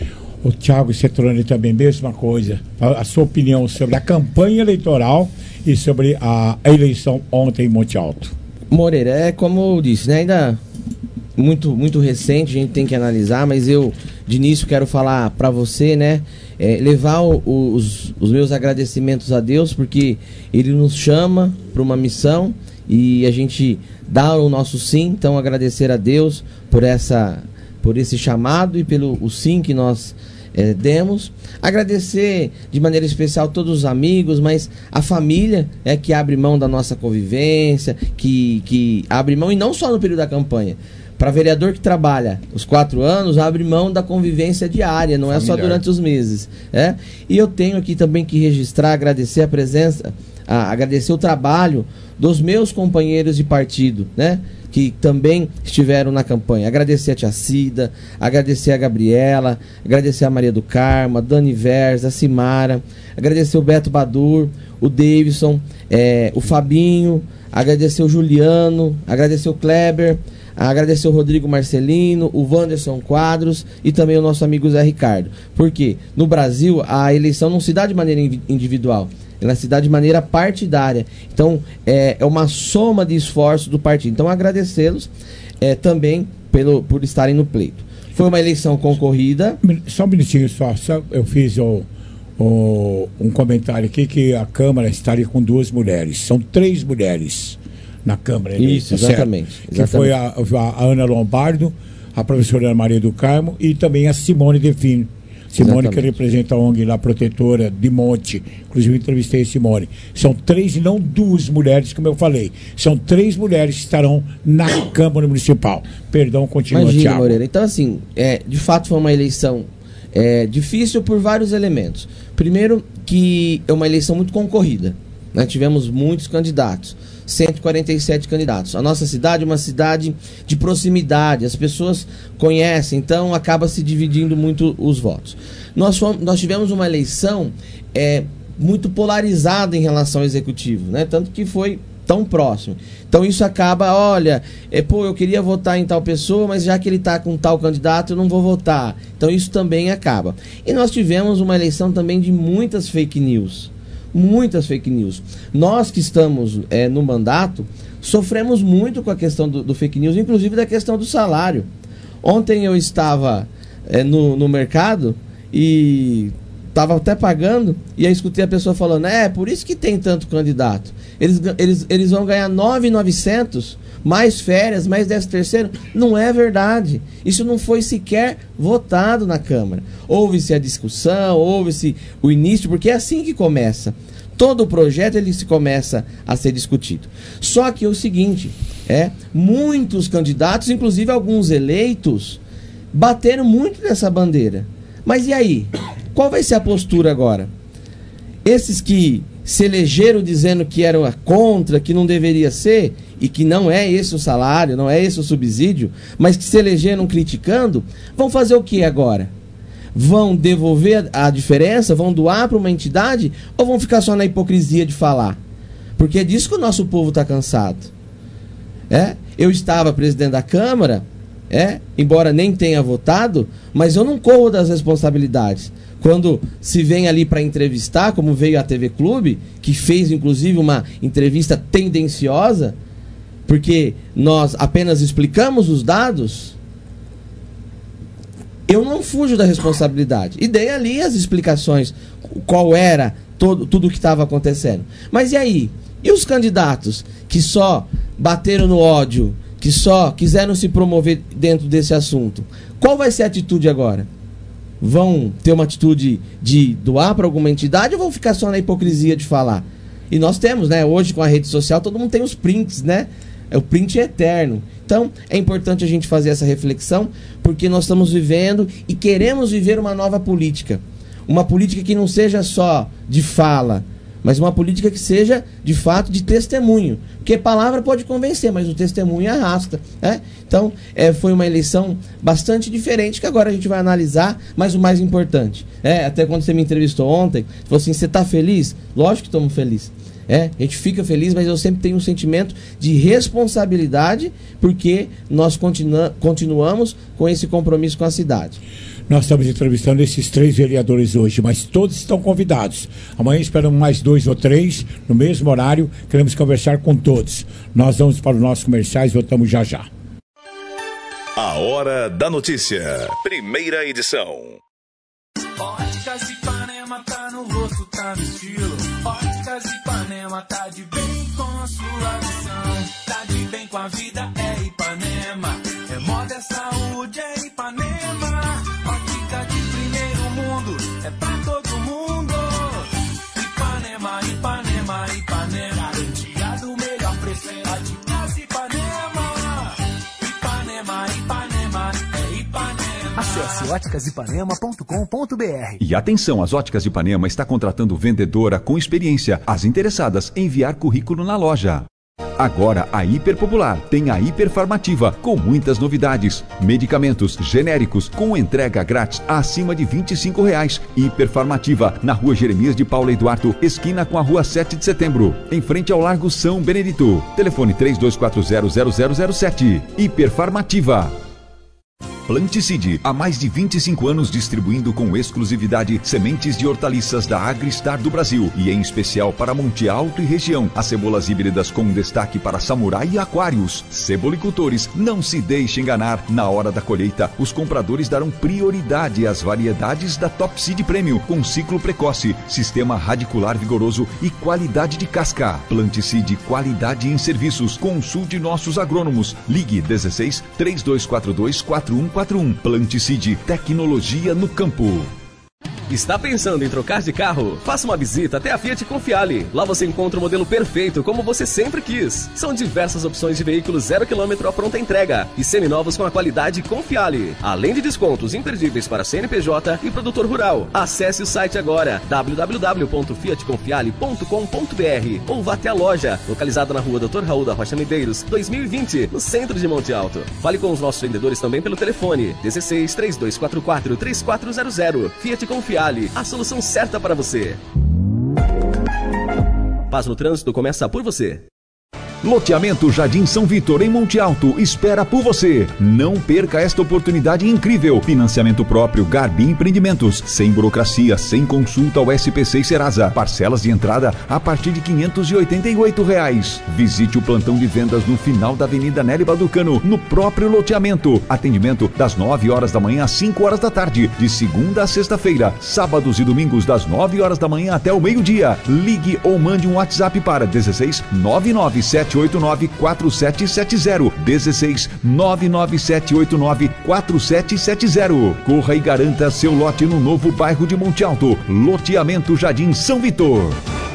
O Thiago Cetroni também, mesma coisa, a sua opinião sobre a campanha eleitoral e sobre a eleição ontem em Monte Alto. Moreira, é como eu disse, né, ainda muito, muito recente, a gente tem que analisar, mas eu de início quero falar para você, né, é, levar o, os, os meus agradecimentos a Deus, porque Ele nos chama para uma missão e a gente dá o nosso sim. Então agradecer a Deus por, essa, por esse chamado e pelo o sim que nós é, demos. Agradecer de maneira especial todos os amigos, mas a família é que abre mão da nossa convivência, que, que abre mão, e não só no período da campanha. Para vereador que trabalha os quatro anos, abre mão da convivência diária, não familiar. É só durante os meses. É? E eu tenho aqui também que registrar, agradecer a presença, a, agradecer o trabalho dos meus companheiros de partido, né? Que também estiveram na campanha. Agradecer a tia Cida, agradecer a Gabriela, agradecer a Maria do Carmo, a Dani Vers, a Simara, agradecer o Beto Badur, o Davidson, é, o Fabinho, agradecer o Juliano, agradecer o Kleber, agradecer o Rodrigo Marcelino, o Wanderson Quadros e também o nosso amigo Zé Ricardo. Porque no Brasil a eleição não se dá de maneira individual, ela se dá de maneira partidária. Então é, é uma soma de esforços do partido. Então agradecê-los é, também pelo, por estarem no pleito. Foi uma eleição concorrida. Só um minutinho só, só eu fiz o, o, um comentário aqui que a Câmara estaria com duas mulheres. São três mulheres na Câmara. Isso, exatamente, exatamente. Que foi a, a Ana Lombardo, a professora Ana Maria do Carmo e também a Simone Defino. Simone, exatamente, que representa a O N G lá, protetora de Monte. Inclusive, entrevistei a Simone. São três, não duas mulheres, como eu falei. São três mulheres que estarão na Câmara Municipal. Perdão, continua, Imagina, Thiago. Moreira. Então, assim, é, de fato foi uma eleição é, difícil por vários elementos. Primeiro, que é uma eleição muito concorrida. Nós tivemos muitos candidatos. cento e quarenta e sete candidatos. A nossa cidade é uma cidade de proximidade, as pessoas conhecem, então acaba se dividindo muito os votos. Nós, fomos, nós tivemos uma eleição é, muito polarizada em relação ao executivo, né? Tanto que foi tão próximo. Então isso acaba, olha, é, pô, eu queria votar em tal pessoa, mas já que ele está com tal candidato, eu não vou votar. Então isso também acaba. E nós tivemos uma eleição também de muitas fake news. Muitas fake news. Nós que estamos é, no mandato, sofremos muito com a questão do, do fake news, inclusive da questão do salário. Ontem eu estava é, no, no mercado e estava até pagando, e aí escutei a pessoa falando, é, por isso que tem tanto candidato. Eles, eles, eles vão ganhar nove mil e novecentos, mais férias, mais décimo terceiro. Não é verdade. Isso não foi sequer votado na Câmara. Houve-se a discussão, houve-se o início, porque é assim que começa. Todo o projeto ele se começa a ser discutido. Só que é o seguinte, é, muitos candidatos, inclusive alguns eleitos, bateram muito nessa bandeira. Mas e aí? Qual vai ser a postura agora? Esses que se elegeram dizendo que eram contra, que não deveria ser, e que não é esse o salário, não é esse o subsídio, mas que se elegeram criticando, vão fazer o que agora? Vão devolver a diferença? Vão doar para uma entidade? Ou vão ficar só na hipocrisia de falar? Porque é disso que o nosso povo está cansado. É? Eu estava presidente da Câmara, é? Embora nem tenha votado, mas eu não corro das responsabilidades. Quando se vem ali para entrevistar, como veio a T V Clube, que fez inclusive uma entrevista tendenciosa, porque nós apenas explicamos os dados, eu não fujo da responsabilidade. E dei ali as explicações, qual era todo, tudo o que estava acontecendo. Mas e aí? E os candidatos que só bateram no ódio, que só quiseram se promover dentro desse assunto? Qual vai ser a atitude agora? Vão ter uma atitude de doar para alguma entidade ou vão ficar só na hipocrisia de falar? E nós temos, né? Hoje com a rede social todo mundo tem os prints, né? O print é eterno. Então é importante a gente fazer essa reflexão, porque nós estamos vivendo e queremos viver uma nova política. Uma política que não seja só de fala, mas uma política que seja, de fato, de testemunho. Porque palavra pode convencer, mas o testemunho arrasta. Né? Então, é, foi uma eleição bastante diferente, que agora a gente vai analisar, mas o mais importante. É, até quando você me entrevistou ontem, você falou assim, você está feliz? Lógico que estamos felizes. É, a gente fica feliz, mas eu sempre tenho um sentimento de responsabilidade, porque nós continua, continuamos com esse compromisso com a cidade. Nós estamos entrevistando esses três vereadores hoje, mas todos estão convidados. Amanhã esperamos mais dois ou três, no mesmo horário, queremos conversar com todos. Nós vamos para os nossos comerciais, voltamos já já. A Hora da Notícia, primeira edição. Óticas Ipanema tá no rosto, tá no estilo. Óticas Ipanema tá de bem com a sua visão. Tá de bem com a vida, é Ipanema. É moda, é saúde, é Ipanema. Ótica de primeiro mundo, é pra todo mundo. Ipanema, Ipanema, Ipanema. Garantia do melhor preço, é Óticas Ipanema. Ipanema, Ipanema, é Ipanema. Acesse óticas ipanema ponto com ponto br. E atenção, as Óticas de Ipanema está contratando vendedora com experiência. As interessadas em enviar currículo na loja. Agora a Hiper Popular tem a Hiperfarmativa, com muitas novidades. Medicamentos genéricos com entrega grátis acima de vinte e cinco reais. Hiperfarmativa, na rua Jeremias de Paula Eduardo, esquina com a rua sete de setembro, em frente ao Largo São Benedito. Telefone três dois quatro zero zero zero zero sete. Hiperfarmativa. Planticide, há mais de vinte e cinco anos distribuindo com exclusividade sementes de hortaliças da Agristar do Brasil e em especial para Monte Alto e região. As cebolas híbridas com destaque para samurai e aquários. Cebolicultores, não se deixe enganar. Na hora da colheita, os compradores darão prioridade às variedades da Top Seed Premium com ciclo precoce, sistema radicular vigoroso e qualidade de casca. Planticide, qualidade em serviços. Consulte nossos agrônomos. Ligue dezesseis, três dois quatro dois, quatro um quatro um. Planticide, tecnologia no campo. Está pensando em trocar de carro? Faça uma visita até a Fiat Confiale. Lá você encontra o modelo perfeito como você sempre quis. São diversas opções de veículos zero quilômetro à pronta entrega e seminovos com a qualidade Confiale. Além de descontos imperdíveis para C N P J e produtor rural. Acesse o site agora w w w ponto fiat confiale ponto com ponto br ou vá até a loja, localizada na rua doutor Raul da Rocha Medeiros, dois mil e vinte, no centro de Monte Alto. Fale com os nossos vendedores também pelo telefone dezesseis, três dois quatro quatro, três quatro zero zero. Fiat Confiale, a solução certa para você. Paz no trânsito começa por você. Loteamento Jardim São Vitor, em Monte Alto, espera por você. Não perca esta oportunidade incrível. Financiamento próprio Garbi Empreendimentos, sem burocracia, sem consulta ao S P C e Serasa. Parcelas de entrada a partir de quinhentos e oitenta e oito reais. Visite o plantão de vendas no final da Avenida Nélio Balducano, no próprio loteamento. Atendimento das nove horas da manhã às cinco horas da tarde, de segunda a sexta-feira, sábados e domingos das nove horas da manhã até o meio-dia. Ligue ou mande um WhatsApp para dezesseis nove nove sete oito nove quatro sete sete zero. dezesseis nove nove sete oito nove quatro sete sete zero. Corra e garanta seu lote no novo bairro de Monte Alto. Loteamento Jardim São Vitor.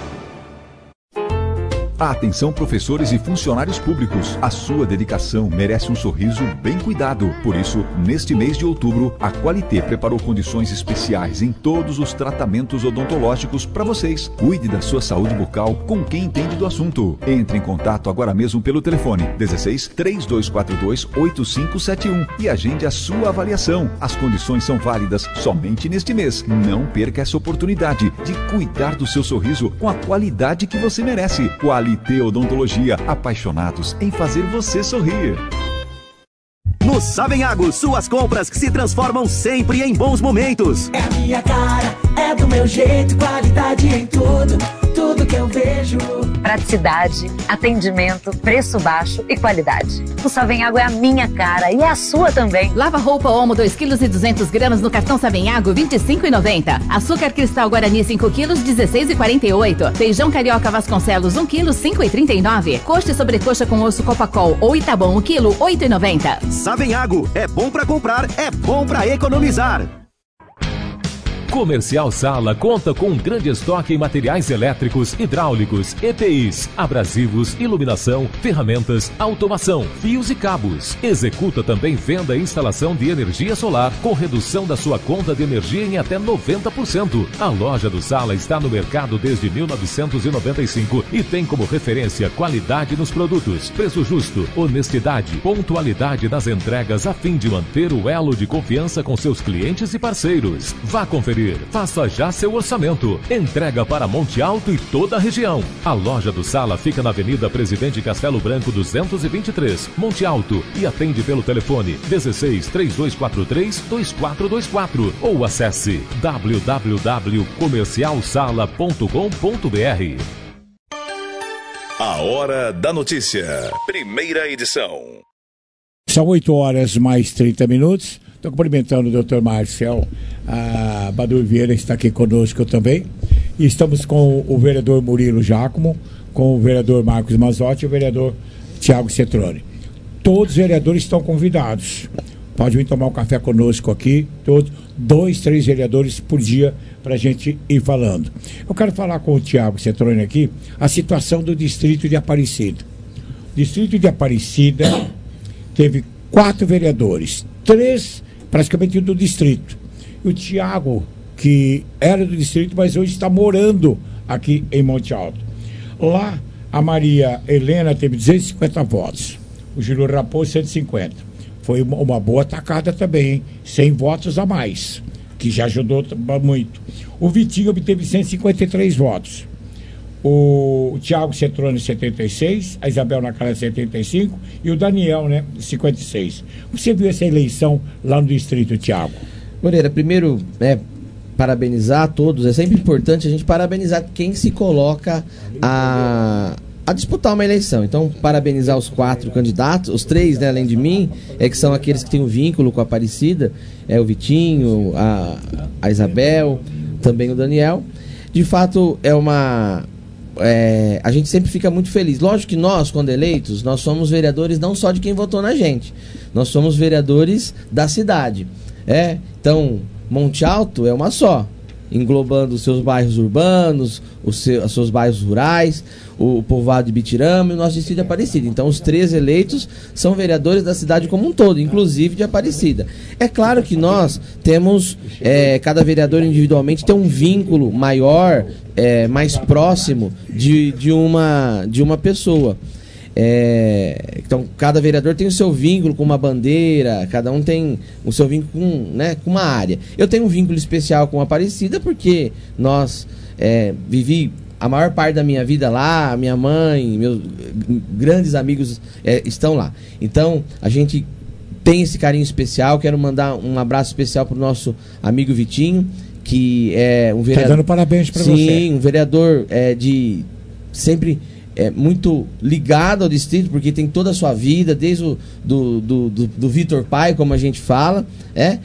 Atenção, professores e funcionários públicos. A sua dedicação merece um sorriso bem cuidado. Por isso, neste mês de outubro, a Qualité preparou condições especiais em todos os tratamentos odontológicos para vocês. Cuide da sua saúde bucal com quem entende do assunto. Entre em contato agora mesmo pelo telefone dezesseis, três dois quatro dois, oito cinco sete um e agende a sua avaliação. As condições são válidas somente neste mês. Não perca essa oportunidade de cuidar do seu sorriso com a qualidade que você merece. Qualité Odontologia, apaixonados em fazer você sorrir. No Savenhago, suas compras que se transformam sempre em bons momentos. É a minha cara, é do meu jeito, qualidade em tudo, tudo que eu vejo. Praticidade, atendimento, preço baixo e qualidade. O Savenhago é a minha cara e é a sua também. Lava roupa Omo dois quilos e duzentos gramas no cartão Savenhago vinte e cinco reais e noventa centavos. Açúcar cristal Guarani cinco quilos dezesseis reais e quarenta e oito centavos. Feijão carioca Vasconcelos um quilo cinco reais e trinta e nove centavos. Coxa e sobrecoxa com osso Copacol ou Itabom um quilo oito reais e noventa centavos. Savenhago, é bom pra comprar, é bom pra economizar. Comercial Sala conta com um grande estoque em materiais elétricos, hidráulicos, E P Is, abrasivos, iluminação, ferramentas, automação, fios e cabos. Executa também venda e instalação de energia solar com redução da sua conta de energia em até noventa por cento. A loja do Sala está no mercado desde mil novecentos e noventa e cinco e tem como referência qualidade nos produtos, preço justo, honestidade, pontualidade nas entregas a fim de manter o elo de confiança com seus clientes e parceiros. Vá conferir. Faça já seu orçamento. Entrega para Monte Alto e toda a região. A loja do Sala fica na Avenida Presidente Castelo Branco duzentos e vinte e três, Monte Alto, e atende pelo telefone dezesseis, três dois quatro três, dois quatro dois quatro ou acesse w w w ponto comercial sala ponto com ponto b r. A Hora da Notícia. Primeira edição. São oito horas mais trinta minutos. Estou cumprimentando o doutor Marcel. A Badu Vieira está aqui conosco também. E estamos com o vereador Murilo Giacomo, com o vereador Marcos Mazzotti e o vereador Tiago Cetrone. Todos os vereadores estão convidados. Pode vir tomar um café conosco aqui. Todos, dois, três vereadores por dia para a gente ir falando. Eu quero falar com o Tiago Cetrone aqui a situação do distrito de Aparecida. O distrito de Aparecida teve quatro vereadores, três praticamente do distrito. E o Tiago, que era do distrito, mas hoje está morando aqui em Monte Alto. Lá, a Maria Helena teve duzentos e cinquenta votos, o Júlio Raposo cento e cinquenta. Foi uma, uma boa atacada também, hein? cem votos a mais, que já ajudou muito. O Vitinho obteve cento e cinquenta e três votos. O, o Tiago Cetrone, setenta e seis, a Isabel Nacara, setenta e cinco, e o Daniel, né, cinquenta e seis. Você viu essa eleição lá no distrito, Tiago? Moreira, primeiro, né, parabenizar a todos. É sempre importante a gente parabenizar quem se coloca a, a disputar uma eleição. Então, parabenizar os quatro candidatos, os três, né, além de mim, é que são aqueles que têm um vínculo com a Aparecida, é o Vitinho, a, a Isabel, também o Daniel. De fato, é uma... É, a gente sempre fica muito feliz. Lógico que nós, quando eleitos, nós somos vereadores não só de quem votou na gente, nós somos vereadores da cidade. É, então, Monte Alto é uma só, englobando os seus bairros urbanos, os seus, os seus bairros rurais, o, o povoado de Bitirama e o nosso distrito de Aparecida. Então, os três eleitos são vereadores da cidade como um todo, inclusive de Aparecida. É claro que nós temos, é, cada vereador individualmente tem um vínculo maior, é, mais próximo de, de, uma, de uma pessoa. É, então, cada vereador tem o seu vínculo com uma bandeira, cada um tem o seu vínculo com, né, com uma área. Eu tenho um vínculo especial com a Aparecida porque nós, é, vivi a maior parte da minha vida lá, minha mãe, meus grandes amigos é, estão lá. Então, a gente tem esse carinho especial. Quero mandar um abraço especial para o nosso amigo Vitinho, que é um vereador... Tá dando parabéns para você. Sim, um vereador é, de... sempre... É muito ligado ao distrito, porque tem toda a sua vida, desde o do, do, do, do Vitor Pai, como a gente fala, é?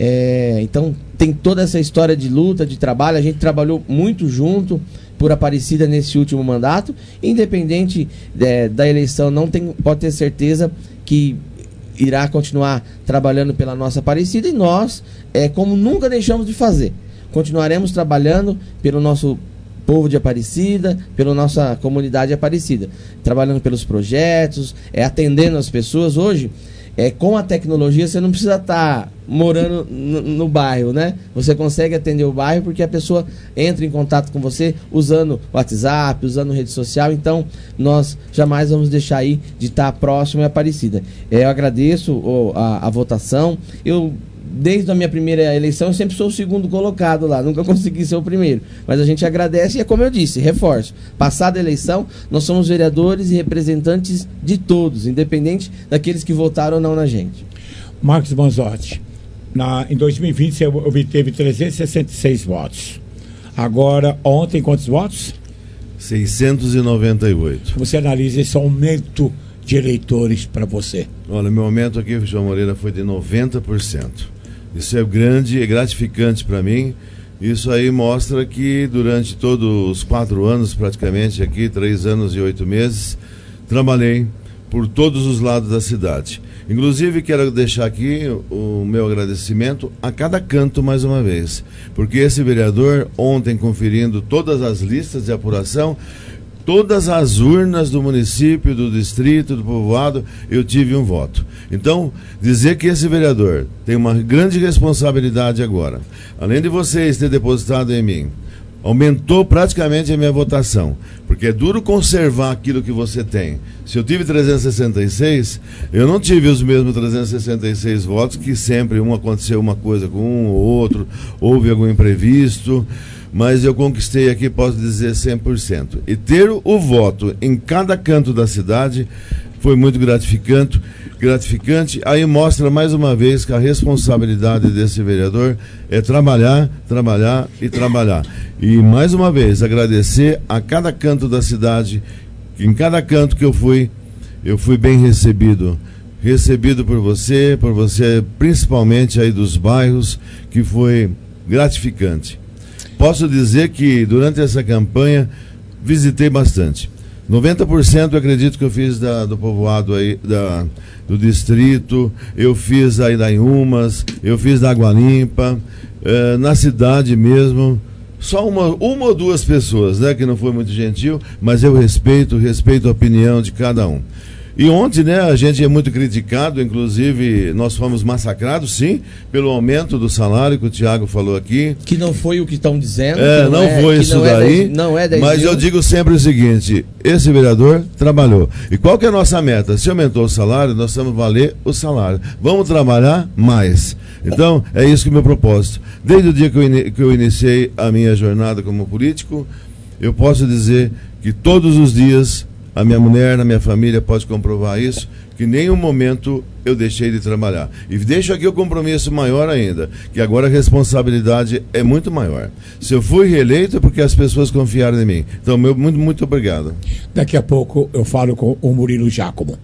é, então tem toda essa história de luta, de trabalho. A gente trabalhou muito junto por Aparecida nesse último mandato. Independente é, da eleição, não tem, pode ter certeza que irá continuar trabalhando pela nossa Aparecida, e nós, é, como nunca deixamos de fazer, continuaremos trabalhando pelo nosso povo de Aparecida, pela nossa comunidade Aparecida, trabalhando pelos projetos, é, atendendo as pessoas. Hoje, é, com a tecnologia, você não precisa estar morando no, no bairro, né? Você consegue atender o bairro porque a pessoa entra em contato com você usando o WhatsApp, usando rede social. Então, nós jamais vamos deixar aí de estar próximo e Aparecida. É, eu agradeço oh, a, a votação. Eu Desde a minha primeira eleição, eu sempre sou o segundo colocado lá, nunca consegui ser o primeiro. Mas a gente agradece e é como eu disse, reforço. Passada a eleição, nós somos vereadores e representantes de todos, independente daqueles que votaram ou não na gente. Marcos Manzotti, na, em dois mil e vinte você obteve trezentos e sessenta e seis votos. Agora, ontem, quantos votos? seiscentos e noventa e oito. Você analisa esse aumento de eleitores para você? Olha, meu aumento aqui, João Moreira, foi de noventa por cento. Isso é grande e gratificante para mim. Isso aí mostra que durante todos os quatro anos, praticamente aqui, três anos e oito meses, trabalhei por todos os lados da cidade. Inclusive, quero deixar aqui o meu agradecimento a cada canto mais uma vez, porque esse vereador, ontem conferindo todas as listas de apuração, todas as urnas do município, do distrito, do povoado, eu tive um voto. Então, dizer que esse vereador tem uma grande responsabilidade agora, além de vocês ter depositado em mim, aumentou praticamente a minha votação, porque é duro conservar aquilo que você tem. Se eu tive trezentos e sessenta e seis, eu não tive os mesmos trezentos e sessenta e seis votos, que sempre um aconteceu uma coisa com um ou outro, houve algum imprevisto, mas eu conquistei aqui, posso dizer, cem por cento. E ter o voto em cada canto da cidade foi muito gratificante. gratificante. Aí mostra mais uma vez que a responsabilidade desse vereador é trabalhar, trabalhar e trabalhar. E mais uma vez agradecer a cada canto da cidade, em cada canto que eu fui, eu fui bem recebido. Recebido por você, por você principalmente aí dos bairros, que foi gratificante. Posso dizer que durante essa campanha visitei bastante. noventa por cento eu acredito que eu fiz da, do povoado aí, da, do distrito, eu fiz aí da Inhumas, eu fiz da Água Limpa, eh, na cidade mesmo. Só uma, uma ou duas pessoas, né, que não foi muito gentil, mas eu respeito, respeito a opinião de cada um. E ontem, né, a gente é muito criticado, inclusive nós fomos massacrados, sim, pelo aumento do salário que o Tiago falou aqui. Que não foi o que estão dizendo. É, não, não é, foi isso não daí, é dez, não é dez mas mil. eu digo sempre o seguinte, esse vereador trabalhou. E qual que é a nossa meta? Se aumentou o salário, nós vamos valer o salário. Vamos trabalhar mais. Então, é isso que é o meu propósito. Desde o dia que eu, in que eu iniciei a minha jornada como político, eu posso dizer que todos os dias a minha mulher, a minha família pode comprovar isso, que em nenhum momento eu deixei de trabalhar. E deixo aqui o compromisso maior ainda, que agora a responsabilidade é muito maior. Se eu fui reeleito é porque as pessoas confiaram em mim. Então, meu, muito, muito obrigado. Daqui a pouco eu falo com o Murilo Giacomo.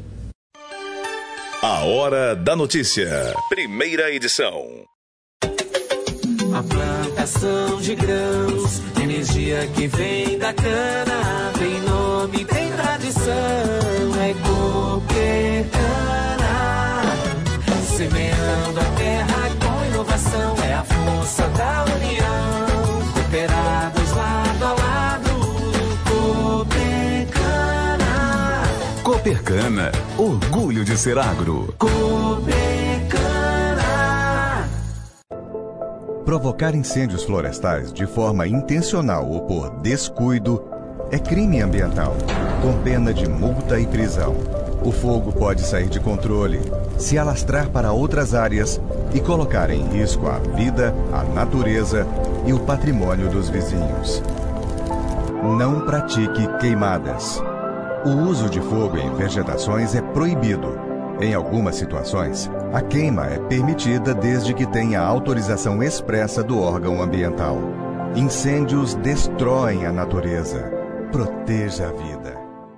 A Hora da Notícia, primeira edição. A plantação de grãos, energia que vem da cana, tem nome, tem tradição, é Coopercana. Semeando a terra com inovação, é a força da união. Cooperados lado a lado, Coopercana. Coopercana, orgulho de ser agro. Coopercana. Provocar incêndios florestais de forma intencional ou por descuido é crime ambiental, com pena de multa e prisão. O fogo pode sair de controle, se alastrar para outras áreas e colocar em risco a vida, a natureza e o patrimônio dos vizinhos. Não pratique queimadas. O uso de fogo em vegetações é proibido. Em algumas situações, a queima é permitida desde que tenha autorização expressa do órgão ambiental. Incêndios destroem a natureza. Proteja a vida.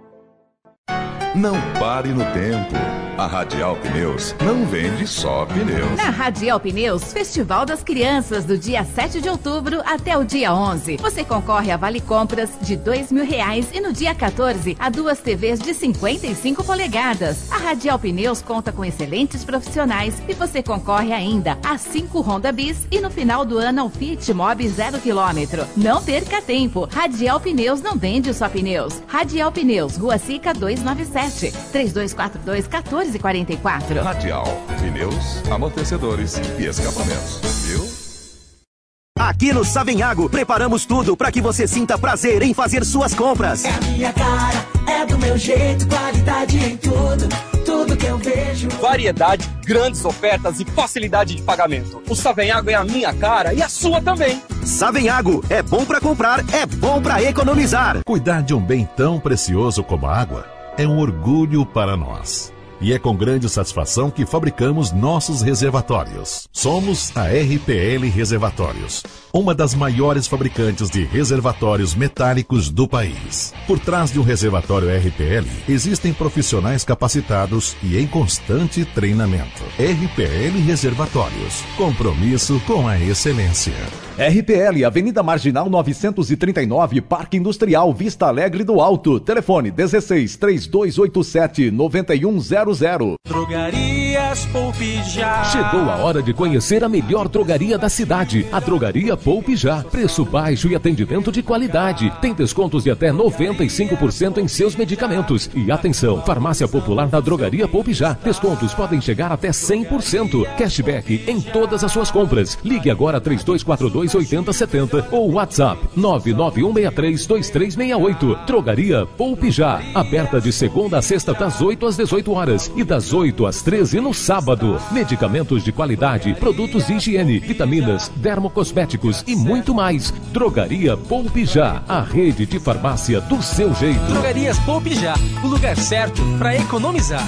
Não pare no tempo. A Radial Pneus não vende só pneus. Na Radial Pneus, Festival das Crianças, do dia sete de outubro até o dia onze. Você concorre a vale compras de dois mil reais e no dia quatorze a duas T Vs de cinquenta e cinco polegadas. A Radial Pneus conta com excelentes profissionais e você concorre ainda a cinco Honda Bis e no final do ano ao Fiat Mobi zero quilômetro. Não perca tempo. Radial Pneus não vende só pneus. Radial Pneus, Rua Sica duzentos e noventa e sete, três dois quatro dois, um quatro quatro quatro. Radial, pneus, amortecedores e escapamentos, viu? Aqui no Savenhago, preparamos tudo para que você sinta prazer em fazer suas compras. É a minha cara, é do meu jeito, qualidade em tudo, tudo que eu vejo. Variedade, grandes ofertas e facilidade de pagamento. O Savenhago é a minha cara e a sua também. Savenhago, é bom para comprar, é bom para economizar. Cuidar de um bem tão precioso como a água é um orgulho para nós. E é com grande satisfação que fabricamos nossos reservatórios. Somos a R P L Reservatórios, uma das maiores fabricantes de reservatórios metálicos do país. Por trás de um reservatório R P L, existem profissionais capacitados e em constante treinamento. R P L Reservatórios, compromisso com a excelência. R P L, Avenida Marginal novecentos e trinta e nove, Parque Industrial, Vista Alegre do Alto. Telefone dezesseis, três dois oito sete, nove um zero zero. Drogarias Poupe Já. Chegou a hora de conhecer a melhor drogaria da cidade. A Drogaria Poupe Já. Preço baixo e atendimento de qualidade. Tem descontos de até noventa e cinco por cento em seus medicamentos. E atenção, Farmácia Popular da Drogaria Poupe Já. Descontos podem chegar até cem por cento. Cashback em todas as suas compras. Ligue agora três dois quatro dois, oito zero sete zero ou WhatsApp nove nove um seis três, dois três seis oito. Drogaria Poupe Já. Aberta de segunda a sexta das oito às dezoito horas e das oito às treze no sábado. Medicamentos de qualidade, produtos de higiene, vitaminas, dermocosméticos e muito mais. Drogaria Poupe Já. A rede de farmácia do seu jeito. Drogarias Poupe Já. O lugar certo para economizar.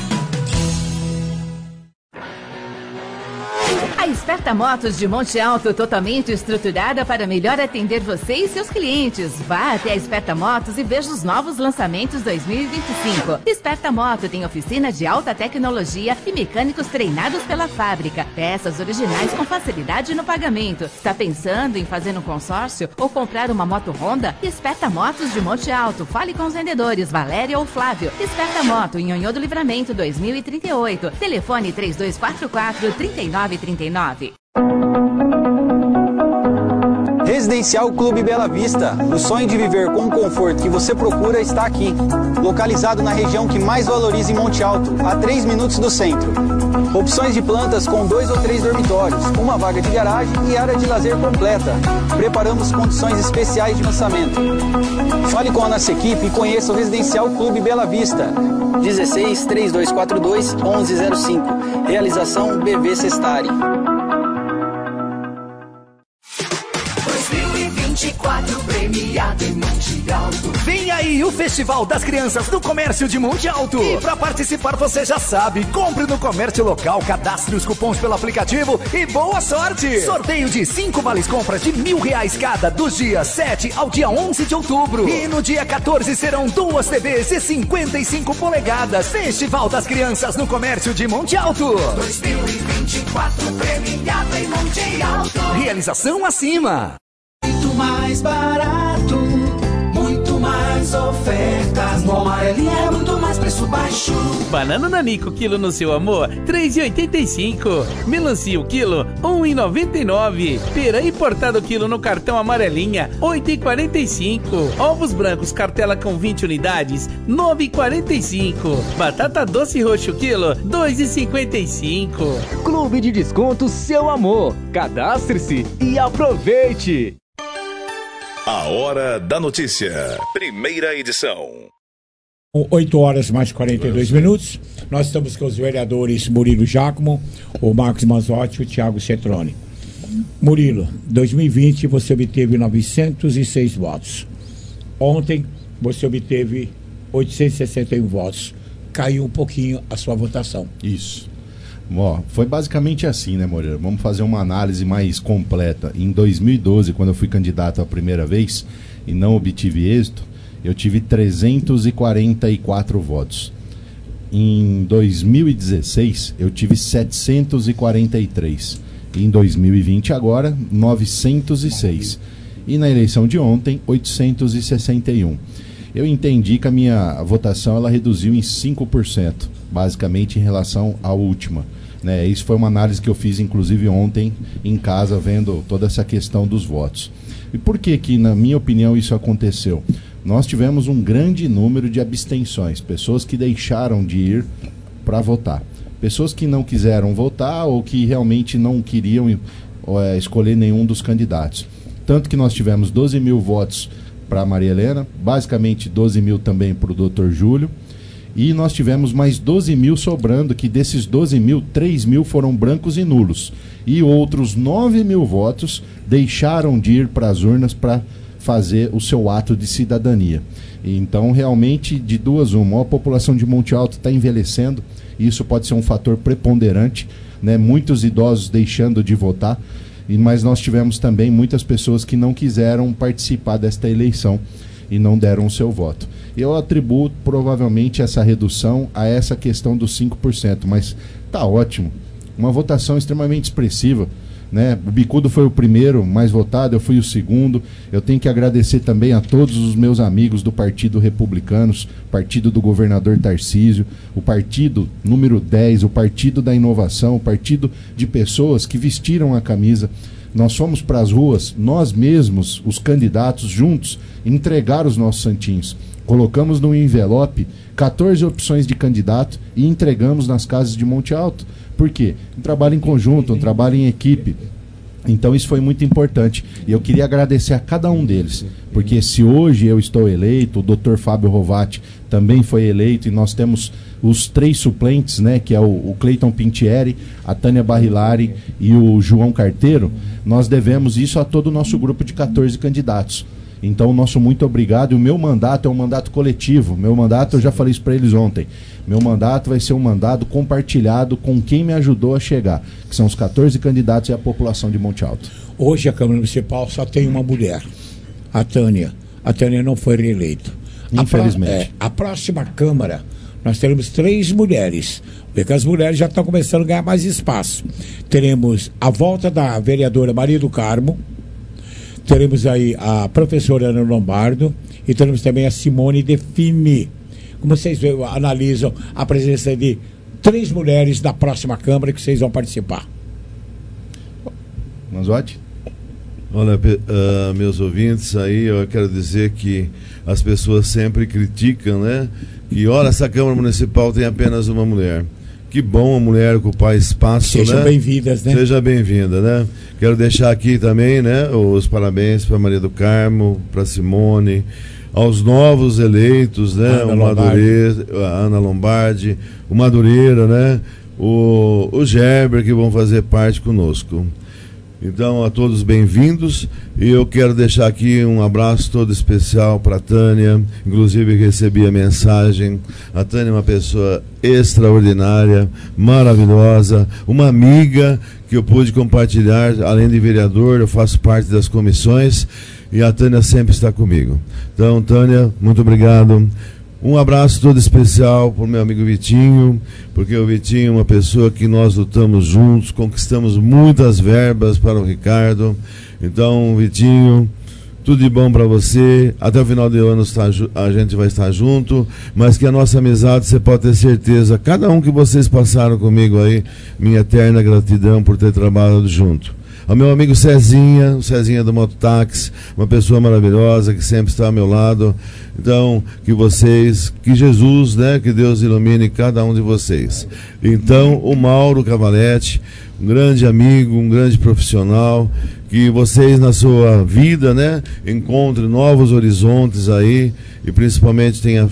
A Esperta Motos de Monte Alto, totalmente estruturada para melhor atender você e seus clientes. Vá até a Esperta Motos e veja os novos lançamentos dois mil e vinte e cinco. Esperta Moto tem oficina de alta tecnologia e mecânicos treinados pela fábrica. Peças originais com facilidade no pagamento. Está pensando em fazer um consórcio ou comprar uma moto Honda? Esperta Motos de Monte Alto. Fale com os vendedores Valéria ou Flávio. Esperta Moto em Nhonhô do Livramento dois mil e trinta e oito. Telefone três dois quatro quatro, três nove três nove. Residencial Clube Bela Vista. O sonho de viver com o conforto que você procura está aqui. Localizado na região que mais valoriza em Monte Alto, a três minutos do centro. Opções de plantas com dois ou três dormitórios, uma vaga de garagem e área de lazer completa. Preparamos condições especiais de lançamento. Fale com a nossa equipe e conheça o Residencial Clube Bela Vista. dezesseis, três dois quatro dois, onze zero cinco. Realização B V Sestari. dois mil e vinte e quatro premiado em Monte Alto. Vem aí o Festival das Crianças do Comércio de Monte Alto. E para participar você já sabe, compre no comércio local, cadastre os cupons pelo aplicativo e boa sorte! Sorteio de cinco vales compras de mil reais cada dos dias sete ao dia onze de outubro. E no dia quatorze serão duas T Vs de cinquenta e cinco polegadas. Festival das Crianças no Comércio de Monte Alto. dois mil e vinte e quatro premiado em Monte Alto. Realização acima. Muito mais barato, muito mais ofertas. No Amarelinha é muito mais preço baixo. Banana Nanico, quilo no seu amor, três reais e oitenta e cinco. Melancia, o quilo, um real e noventa e nove. Pera importado, quilo no cartão Amarelinha, oito reais e quarenta e cinco. Ovos brancos, cartela com vinte unidades, nove reais e quarenta e cinco. Batata doce roxo, quilo, dois reais e cinquenta e cinco. Clube de Desconto Seu Amor. Cadastre-se e aproveite. A Hora da Notícia. Primeira edição. oito horas mais quarenta e dois minutos. Nós estamos com os vereadores Murilo Giacomo, o Marcos Mazzotti e o Thiago Cetrone. Murilo, dois mil e vinte você obteve novecentos e seis votos. Ontem você obteve oitocentos e sessenta e um votos. Caiu um pouquinho a sua votação. Isso. Ó, foi basicamente assim, né, Moreira? Vamos fazer uma análise mais completa. Em dois mil e doze, quando eu fui candidato a primeira vez e não obtive êxito, eu tive trezentos e quarenta e quatro votos. Em dois mil e dezesseis, eu tive setecentos e quarenta e três. Em dois mil e vinte, agora, novecentos e seis. E na eleição de ontem, oitocentos e sessenta e um. Eu entendi que a minha votação ela reduziu em cinco por cento, basicamente em relação à última. Né? Isso foi uma análise que eu fiz, inclusive, ontem em casa, vendo toda essa questão dos votos. E por que que, na minha opinião, isso aconteceu? Nós tivemos um grande número de abstenções, pessoas que deixaram de ir para votar. Pessoas que não quiseram votar ou que realmente não queriam é, escolher nenhum dos candidatos. Tanto que nós tivemos doze mil votos para a Maria Helena, basicamente doze mil também para o doutor Júlio, e nós tivemos mais doze mil sobrando, que desses doze mil, três mil foram brancos e nulos, e outros nove mil votos deixaram de ir para as urnas para fazer o seu ato de cidadania. Então, realmente, de duas uma, a população de Monte Alto está envelhecendo, e isso pode ser um fator preponderante, né? Muitos idosos deixando de votar, mas nós tivemos também muitas pessoas que não quiseram participar desta eleição e não deram o seu voto. Eu atribuo provavelmente essa redução a essa questão dos cinco por cento, mas tá ótimo. Uma votação extremamente expressiva, né? O Bicudo foi o primeiro mais votado, eu fui o segundo. Eu tenho que agradecer também a todos os meus amigos do Partido Republicanos, partido do governador Tarcísio, o partido número dez, o Partido da Inovação, o partido de pessoas que vestiram a camisa. Nós fomos para as ruas, nós mesmos, os candidatos, juntos, entregar os nossos santinhos. Colocamos no envelope quatorze opções de candidato e entregamos nas casas de Monte Alto. Por quê? Um trabalho em conjunto, um trabalho em equipe. Então isso foi muito importante. E eu queria agradecer a cada um deles. Porque se hoje eu estou eleito, o doutor Fábio Rovati também foi eleito, e nós temos os três suplentes, né, que é o, o Cleiton Pintieri, a Tânia Barrilari e o João Carteiro, nós devemos isso a todo o nosso grupo de quatorze candidatos. Então, nosso muito obrigado. E o meu mandato é um mandato coletivo. Meu mandato, eu já falei isso para eles ontem. Meu mandato vai ser um mandato compartilhado com quem me ajudou a chegar, que são os quatorze candidatos e a população de Monte Alto. Hoje a Câmara Municipal só tem uma mulher, a Tânia. A Tânia não foi reeleita. Infelizmente. A, é, a próxima Câmara, nós teremos três mulheres, porque as mulheres já estão começando a ganhar mais espaço. Teremos a volta da vereadora Maria do Carmo, teremos aí a professora Ana Lombardo e teremos também a Simone Defini. Como vocês analisam a presença de três mulheres da próxima Câmara que vocês vão participar? Manzotti? Olha, uh, meus ouvintes, aí eu quero dizer que as pessoas sempre criticam, né? Que, olha, essa Câmara Municipal tem apenas uma mulher. Que bom a mulher ocupar espaço, Sejam né? bem-vindas, né? Seja bem-vinda, né? Quero deixar aqui também, né, os parabéns para Maria do Carmo, para Simone, aos novos eleitos, né? Ana o Madureira, a Ana Lombardi, o Madureira, né? O, o Gerber, que vão fazer parte conosco. Então, a todos bem-vindos, e eu quero deixar aqui um abraço todo especial para a Tânia. Inclusive recebi a mensagem. A Tânia é uma pessoa extraordinária, maravilhosa, uma amiga que eu pude compartilhar. Além de vereador, eu faço parte das comissões e a Tânia sempre está comigo. Então, Tânia, muito obrigado. Um abraço todo especial para o meu amigo Vitinho, porque o Vitinho é uma pessoa que nós lutamos juntos, conquistamos muitas verbas para o Ricardo. Então, Vitinho, tudo de bom para você. Até o final do ano a gente vai estar junto, mas que a nossa amizade, você pode ter certeza, cada um que vocês passaram comigo aí, minha eterna gratidão por ter trabalhado junto. Ao meu amigo Cezinha, o Cezinha do Mototáxi, uma pessoa maravilhosa que sempre está ao meu lado. Então, que vocês, que Jesus, né, que Deus ilumine cada um de vocês. Então, o Mauro Cavalete, um grande amigo, um grande profissional, que vocês na sua vida, né, encontrem novos horizontes aí e principalmente tenha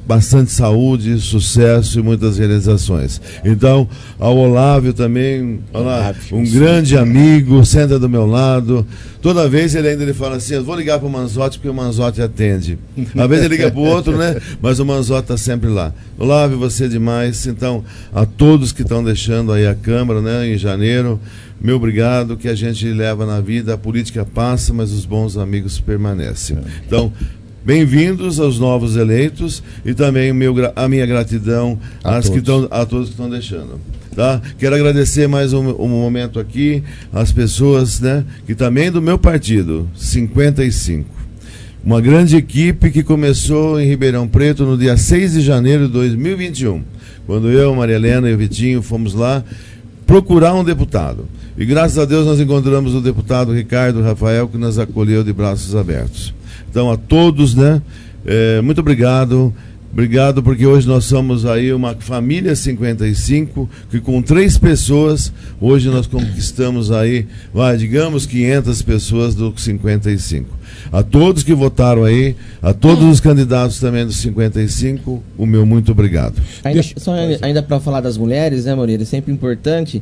bastante saúde, sucesso e muitas realizações. Então, ao Olávio também, olá, um grande amigo, senta do meu lado. Toda vez ele ainda ele fala assim, eu vou ligar para o Manzotti porque o Manzotti atende. Às vezes ele liga para o outro, né? Mas o Manzotti está sempre lá. Olávio, você é demais. Então, a todos que estão deixando aí a Câmara, né, em janeiro, meu obrigado, que a gente leva na vida, a política passa, mas os bons amigos permanecem. Então, bem-vindos aos novos eleitos e também o meu, a minha gratidão a, às que tão, a todos que estão deixando. Tá? Quero agradecer mais um, um momento aqui às pessoas, né, que também do meu partido, cinquenta e cinco. Uma grande equipe que começou em Ribeirão Preto no dia seis de janeiro de dois mil e vinte e um, quando eu, Maria Helena e o Vitinho fomos lá procurar um deputado. E graças a Deus nós encontramos o deputado Ricardo Rafael, que nos acolheu de braços abertos. Então, a todos, né, é, muito obrigado. Obrigado, porque hoje nós somos aí uma família cinquenta e cinco, que com três pessoas, hoje nós conquistamos aí, vai, digamos, quinhentas pessoas do cinquenta e cinco. A todos que votaram aí, a todos os candidatos também do cinquenta e cinco, o meu muito obrigado. Ainda, só ainda para falar das mulheres, né, Moreira, é sempre importante,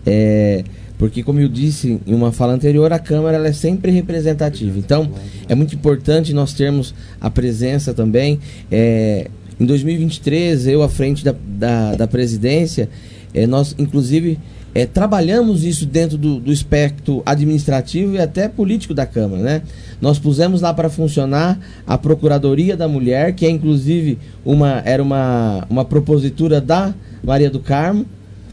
é, porque como eu disse em uma fala anterior, a Câmara ela é sempre representativa. Então, é muito importante nós termos a presença também. É, em dois mil e vinte e três, eu à frente da, da, da presidência, é, nós inclusive é, trabalhamos isso dentro do, do espectro administrativo e até político da Câmara, né? Nós pusemos lá para funcionar a Procuradoria da Mulher, que é inclusive uma, era uma, uma propositura da Maria do Carmo,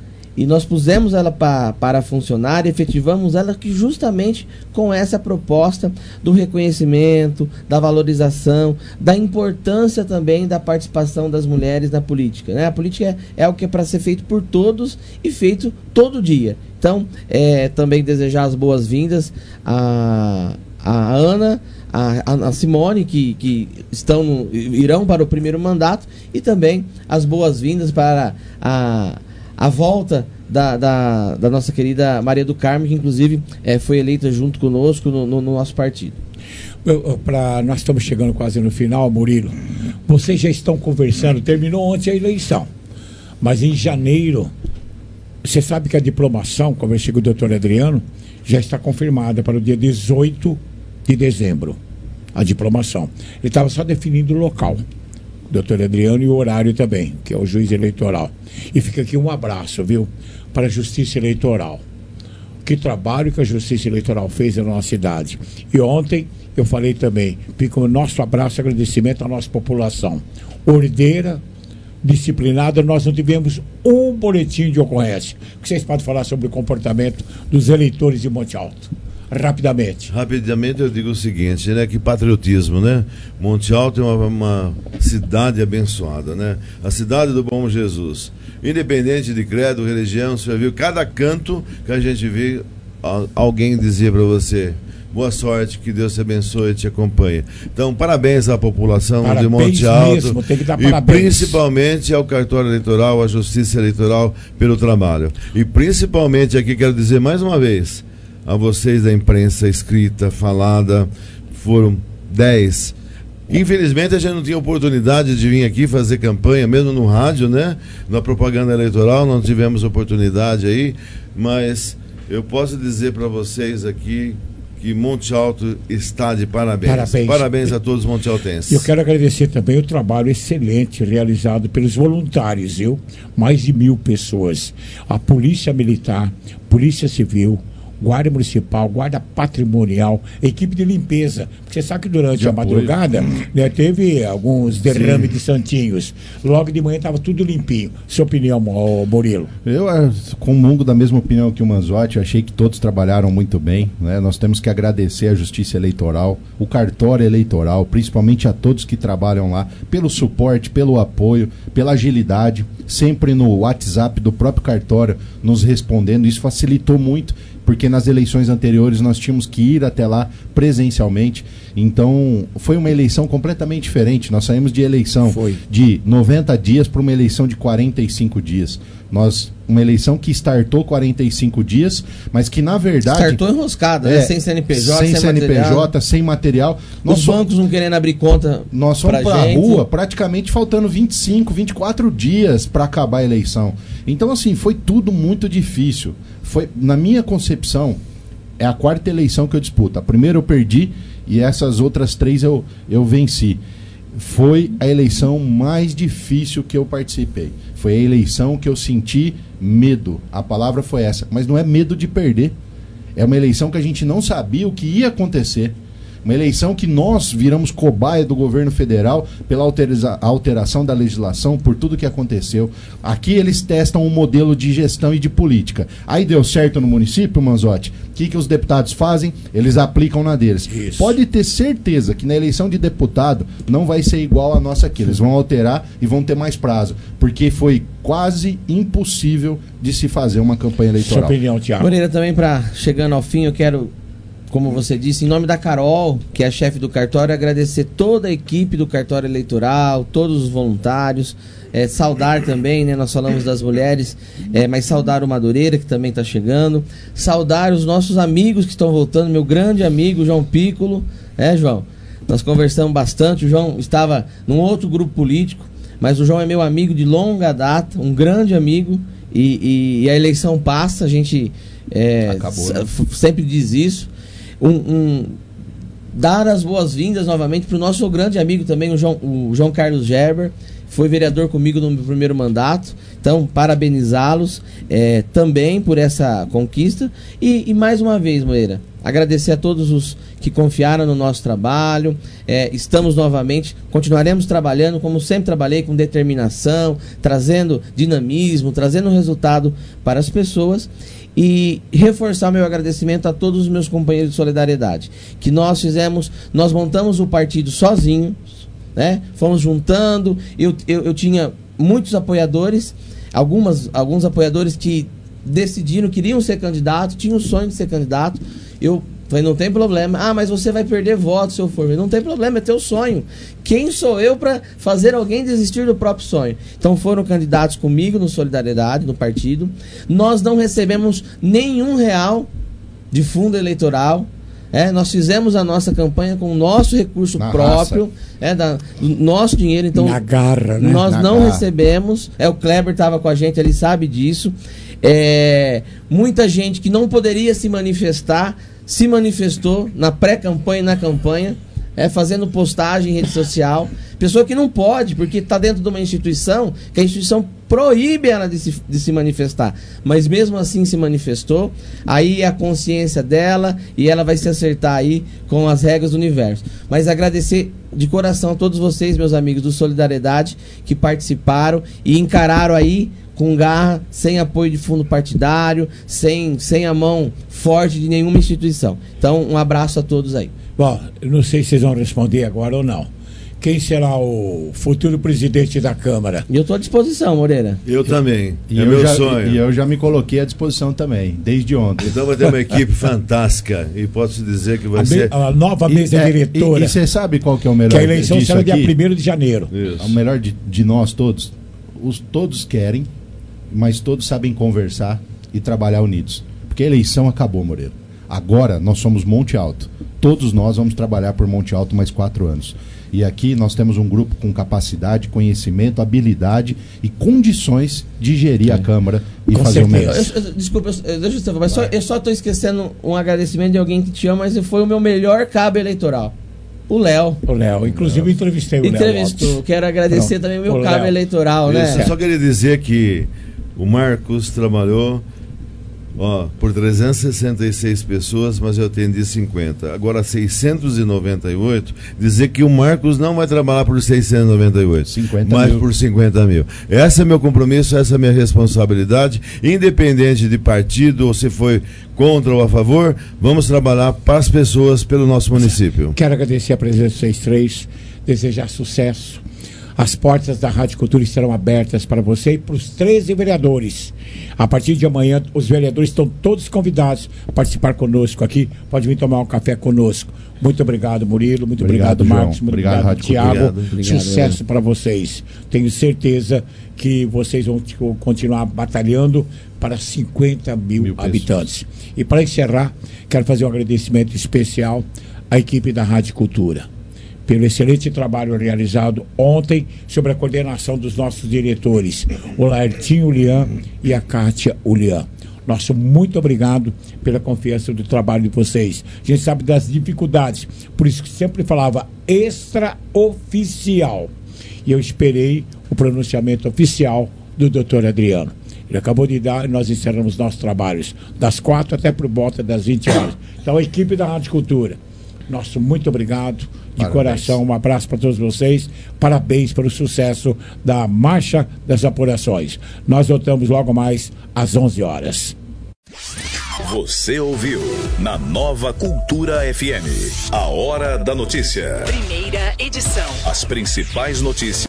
e nós pusemos ela pa, para funcionar e efetivamos ela que justamente com essa proposta do reconhecimento, da valorização, da importância também da participação das mulheres na política, né? A política é, é algo que é para ser feito por todos e feito todo dia. Então, é, também desejar as boas-vindas a, a Ana, a, a Simone, que, que estão no, irão para o primeiro mandato, e também as boas-vindas para a a volta da, da, da nossa querida Maria do Carmo, que inclusive é, foi eleita junto conosco no, no, no nosso partido. Pra, nós estamos chegando quase no final, Murilo. Vocês já estão conversando, terminou ontem a eleição, mas em janeiro, você sabe que a diplomação, conversei com o doutor Adriano, já está confirmada para o dia dezoito de dezembro, a diplomação. Ele estava só definindo o local, doutor Adriano, e o horário também, que é o juiz eleitoral. E fica aqui um abraço, viu, para a Justiça Eleitoral. Que trabalho que a Justiça Eleitoral fez na nossa cidade. E ontem eu falei também, fica o nosso abraço e agradecimento à nossa população. Ordeira, disciplinada, nós não tivemos um boletim de ocorrência. O que vocês podem falar sobre o comportamento dos eleitores de Monte Alto? Rapidamente. Rapidamente eu digo o seguinte, né, que patriotismo, né? Monte Alto é uma, uma cidade abençoada, né? A cidade do bom Jesus. Independente de credo, religião, você viu, cada canto que a gente vê, alguém dizia para você, boa sorte, que Deus te abençoe e te acompanhe. Então, parabéns à população parabéns de Monte Alto mesmo, tem que dar e parabéns. Principalmente ao cartório eleitoral, à Justiça Eleitoral pelo trabalho. E principalmente aqui quero dizer mais uma vez, a vocês da imprensa escrita, falada, foram dez. Infelizmente a gente não tinha oportunidade de vir aqui fazer campanha, mesmo no rádio, né? Na propaganda eleitoral não tivemos oportunidade aí, mas eu posso dizer para vocês aqui que Monte Alto está de parabéns. Parabéns, parabéns a todos os montealtenses. Eu quero agradecer também o trabalho excelente realizado pelos voluntários, viu? Mais de mil pessoas. A Polícia Militar, Polícia Civil, Guarda Municipal, Guarda Patrimonial, equipe de limpeza. Porque você sabe que durante de a apoio. madrugada, né, teve alguns derrames Sim. de santinhos. Logo de manhã estava tudo limpinho. Sua opinião, Murilo? Eu comungo da mesma opinião que o Manzotti. Eu achei que todos trabalharam muito bem, né? Nós temos que agradecer a Justiça Eleitoral, o cartório eleitoral, principalmente a todos que trabalham lá, pelo suporte, pelo apoio, pela agilidade, sempre no WhatsApp do próprio cartório nos respondendo. Isso facilitou muito, porque nas eleições anteriores nós tínhamos que ir até lá presencialmente. Então foi uma eleição completamente diferente. Nós saímos de eleição foi. de noventa dias para uma eleição de quarenta e cinco dias. Nós, uma eleição que startou quarenta e cinco dias, mas que na verdade... Startou enroscada, é, né? Sem C N P J, sem, sem C N P J, material. sem material. Nós Os somos, bancos não querendo abrir conta. nós fomos pra pra gente. rua praticamente faltando vinte e cinco, vinte e quatro dias para acabar a eleição. Então, assim, foi tudo muito difícil. Foi, na minha concepção, é a quarta eleição que eu disputo. A primeira eu perdi e essas outras três eu, eu venci. Foi a eleição mais difícil que eu participei. Foi a eleição que eu senti medo. A palavra foi essa. Mas não é medo de perder. É uma eleição que a gente não sabia o que ia acontecer. Uma eleição que nós viramos cobaia do governo federal pela alteriza- alteração da legislação, por tudo que aconteceu. Aqui eles testam um modelo de gestão e de política. Aí deu certo no município, Manzotti. O que, que os deputados fazem? Eles aplicam na deles. Isso. Pode ter certeza que na eleição de deputado não vai ser igual a nossa aqui. Eles vão alterar e vão ter mais prazo. Porque foi quase impossível de se fazer uma campanha eleitoral. Sua opinião, Thiago. Moreira, também para chegando ao fim, eu quero, como você disse, em nome da Carol, que é a chefe do cartório, agradecer toda a equipe do cartório eleitoral, todos os voluntários, é, saudar também, né, nós falamos das mulheres, é, mas saudar o Madureira, que também está chegando, saudar os nossos amigos que estão voltando, meu grande amigo João Piccolo, é, João? Nós conversamos bastante, o João estava num outro grupo político, mas o João é meu amigo de longa data, um grande amigo, e, e, e a eleição passa, a gente é, Acabou, né? sempre diz isso. Um, um, dar as boas-vindas novamente para o nosso grande amigo também, o João, o João Carlos Gerber, foi vereador comigo no meu primeiro mandato, então parabenizá-los é, também por essa conquista e, e mais uma vez, Moreira, agradecer a todos os que confiaram no nosso trabalho, é, estamos novamente, continuaremos trabalhando como sempre trabalhei, com determinação, trazendo dinamismo, trazendo resultado para as pessoas. E reforçar meu agradecimento a todos os meus companheiros de solidariedade, que nós fizemos, nós montamos o partido sozinho, né? Fomos juntando, eu, eu, eu tinha muitos apoiadores, algumas, alguns apoiadores que decidiram, queriam ser candidato, tinham o sonho de ser candidato, eu falei, não tem problema, ah, mas você vai perder votos se eu for, não tem problema, é teu sonho, quem sou eu para fazer alguém desistir do próprio sonho? Então foram candidatos comigo no Solidariedade, no partido, nós não recebemos nenhum real de fundo eleitoral, é, nós fizemos a nossa campanha com o nosso recurso Na próprio, é, da, do nosso dinheiro, então Na garra, né? nós Na não garra. recebemos, é, o Kleber estava com a gente, ele sabe disso, é, muita gente que não poderia se manifestar, se manifestou na pré-campanha e na campanha, é, fazendo postagem em rede social, pessoa que não pode, porque está dentro de uma instituição, que a instituição proíbe ela de se, de se manifestar, mas mesmo assim se manifestou, aí é a consciência dela e ela vai se acertar aí com as regras do universo. Mas agradecer de coração a todos vocês, meus amigos do Solidariedade, que participaram e encararam aí com garra, sem apoio de fundo partidário, sem, sem a mão forte de nenhuma instituição. Então, um abraço a todos aí. Bom, eu não sei se vocês vão responder agora ou não. Quem será o futuro presidente da Câmara? E eu estou à disposição, Moreira. Eu também. E é eu meu já, sonho. E eu já me coloquei à disposição também, desde ontem. Então vai ter uma equipe fantástica e posso dizer que vai A, ser... me- a nova mesa E, é, diretora. e, e você sabe qual que é o melhor Que a eleição disso será dia aqui? primeiro de janeiro. Isso. O melhor de, de nós todos, os, todos querem, mas todos sabem conversar e trabalhar unidos. Porque a eleição acabou, Moreira. Agora nós somos Monte Alto. Todos nós vamos trabalhar por Monte Alto mais quatro anos. E aqui nós temos um grupo com capacidade, conhecimento, habilidade e condições de gerir a Câmara e Com fazer certeza. o melhor. Eu- eu- desculpa, eu, deixa eu falar, mas só, eu só estou esquecendo um agradecimento de alguém que te ama, mas foi o meu melhor cabo eleitoral. O Léo. O Léo, inclusive eu entrevistei o Léo. Entrevistou. Lopes. Quero agradecer Pronto. também o meu O cabo Léo. eleitoral, Isso, né? eu só queria dizer que o Marcos trabalhou ó, por trezentas e sessenta e seis pessoas, mas eu atendi cinquenta. Agora seiscentos e noventa e oito, dizer que o Marcos não vai trabalhar por seiscentos e noventa e oito, cinquenta mas mil. por cinquenta mil. Esse é meu compromisso, essa é minha responsabilidade, independente de partido ou se foi contra ou a favor, vamos trabalhar para as pessoas, pelo nosso município. Quero agradecer a presença de vocês três, desejar sucesso. As portas da Rádio Cultura estarão abertas para você e para os treze vereadores. A partir de amanhã, os vereadores estão todos convidados a participar conosco aqui. Pode vir tomar um café conosco. Muito obrigado, Murilo. Muito obrigado, Obrigado, Marcos. João. Muito Obrigado, obrigado, Rádio Tiago. Cultura. Obrigado. Sucesso para vocês. Tenho certeza que vocês vão tipo, continuar batalhando para cinquenta mil, mil habitantes. E para encerrar, quero fazer um agradecimento especial à equipe da Rádio Cultura pelo excelente trabalho realizado ontem sob a coordenação dos nossos diretores, o Laertinho Ulian e a Kátia Ulian. Nosso muito obrigado pela confiança do trabalho de vocês. A gente sabe das dificuldades, por isso que sempre falava extraoficial. E eu esperei o pronunciamento oficial do doutor Adriano. Ele acabou de dar e nós encerramos nossos trabalhos das quatro até por volta das vinte horas. Então, a equipe da Rádio Cultura, nosso muito obrigado. De Parabéns. Coração, um abraço para todos vocês. Parabéns pelo sucesso da Marcha das Apurações. Nós voltamos logo mais às onze horas. Você ouviu na Nova Cultura F M. A Hora da Notícia. Primeira edição. As principais notícias.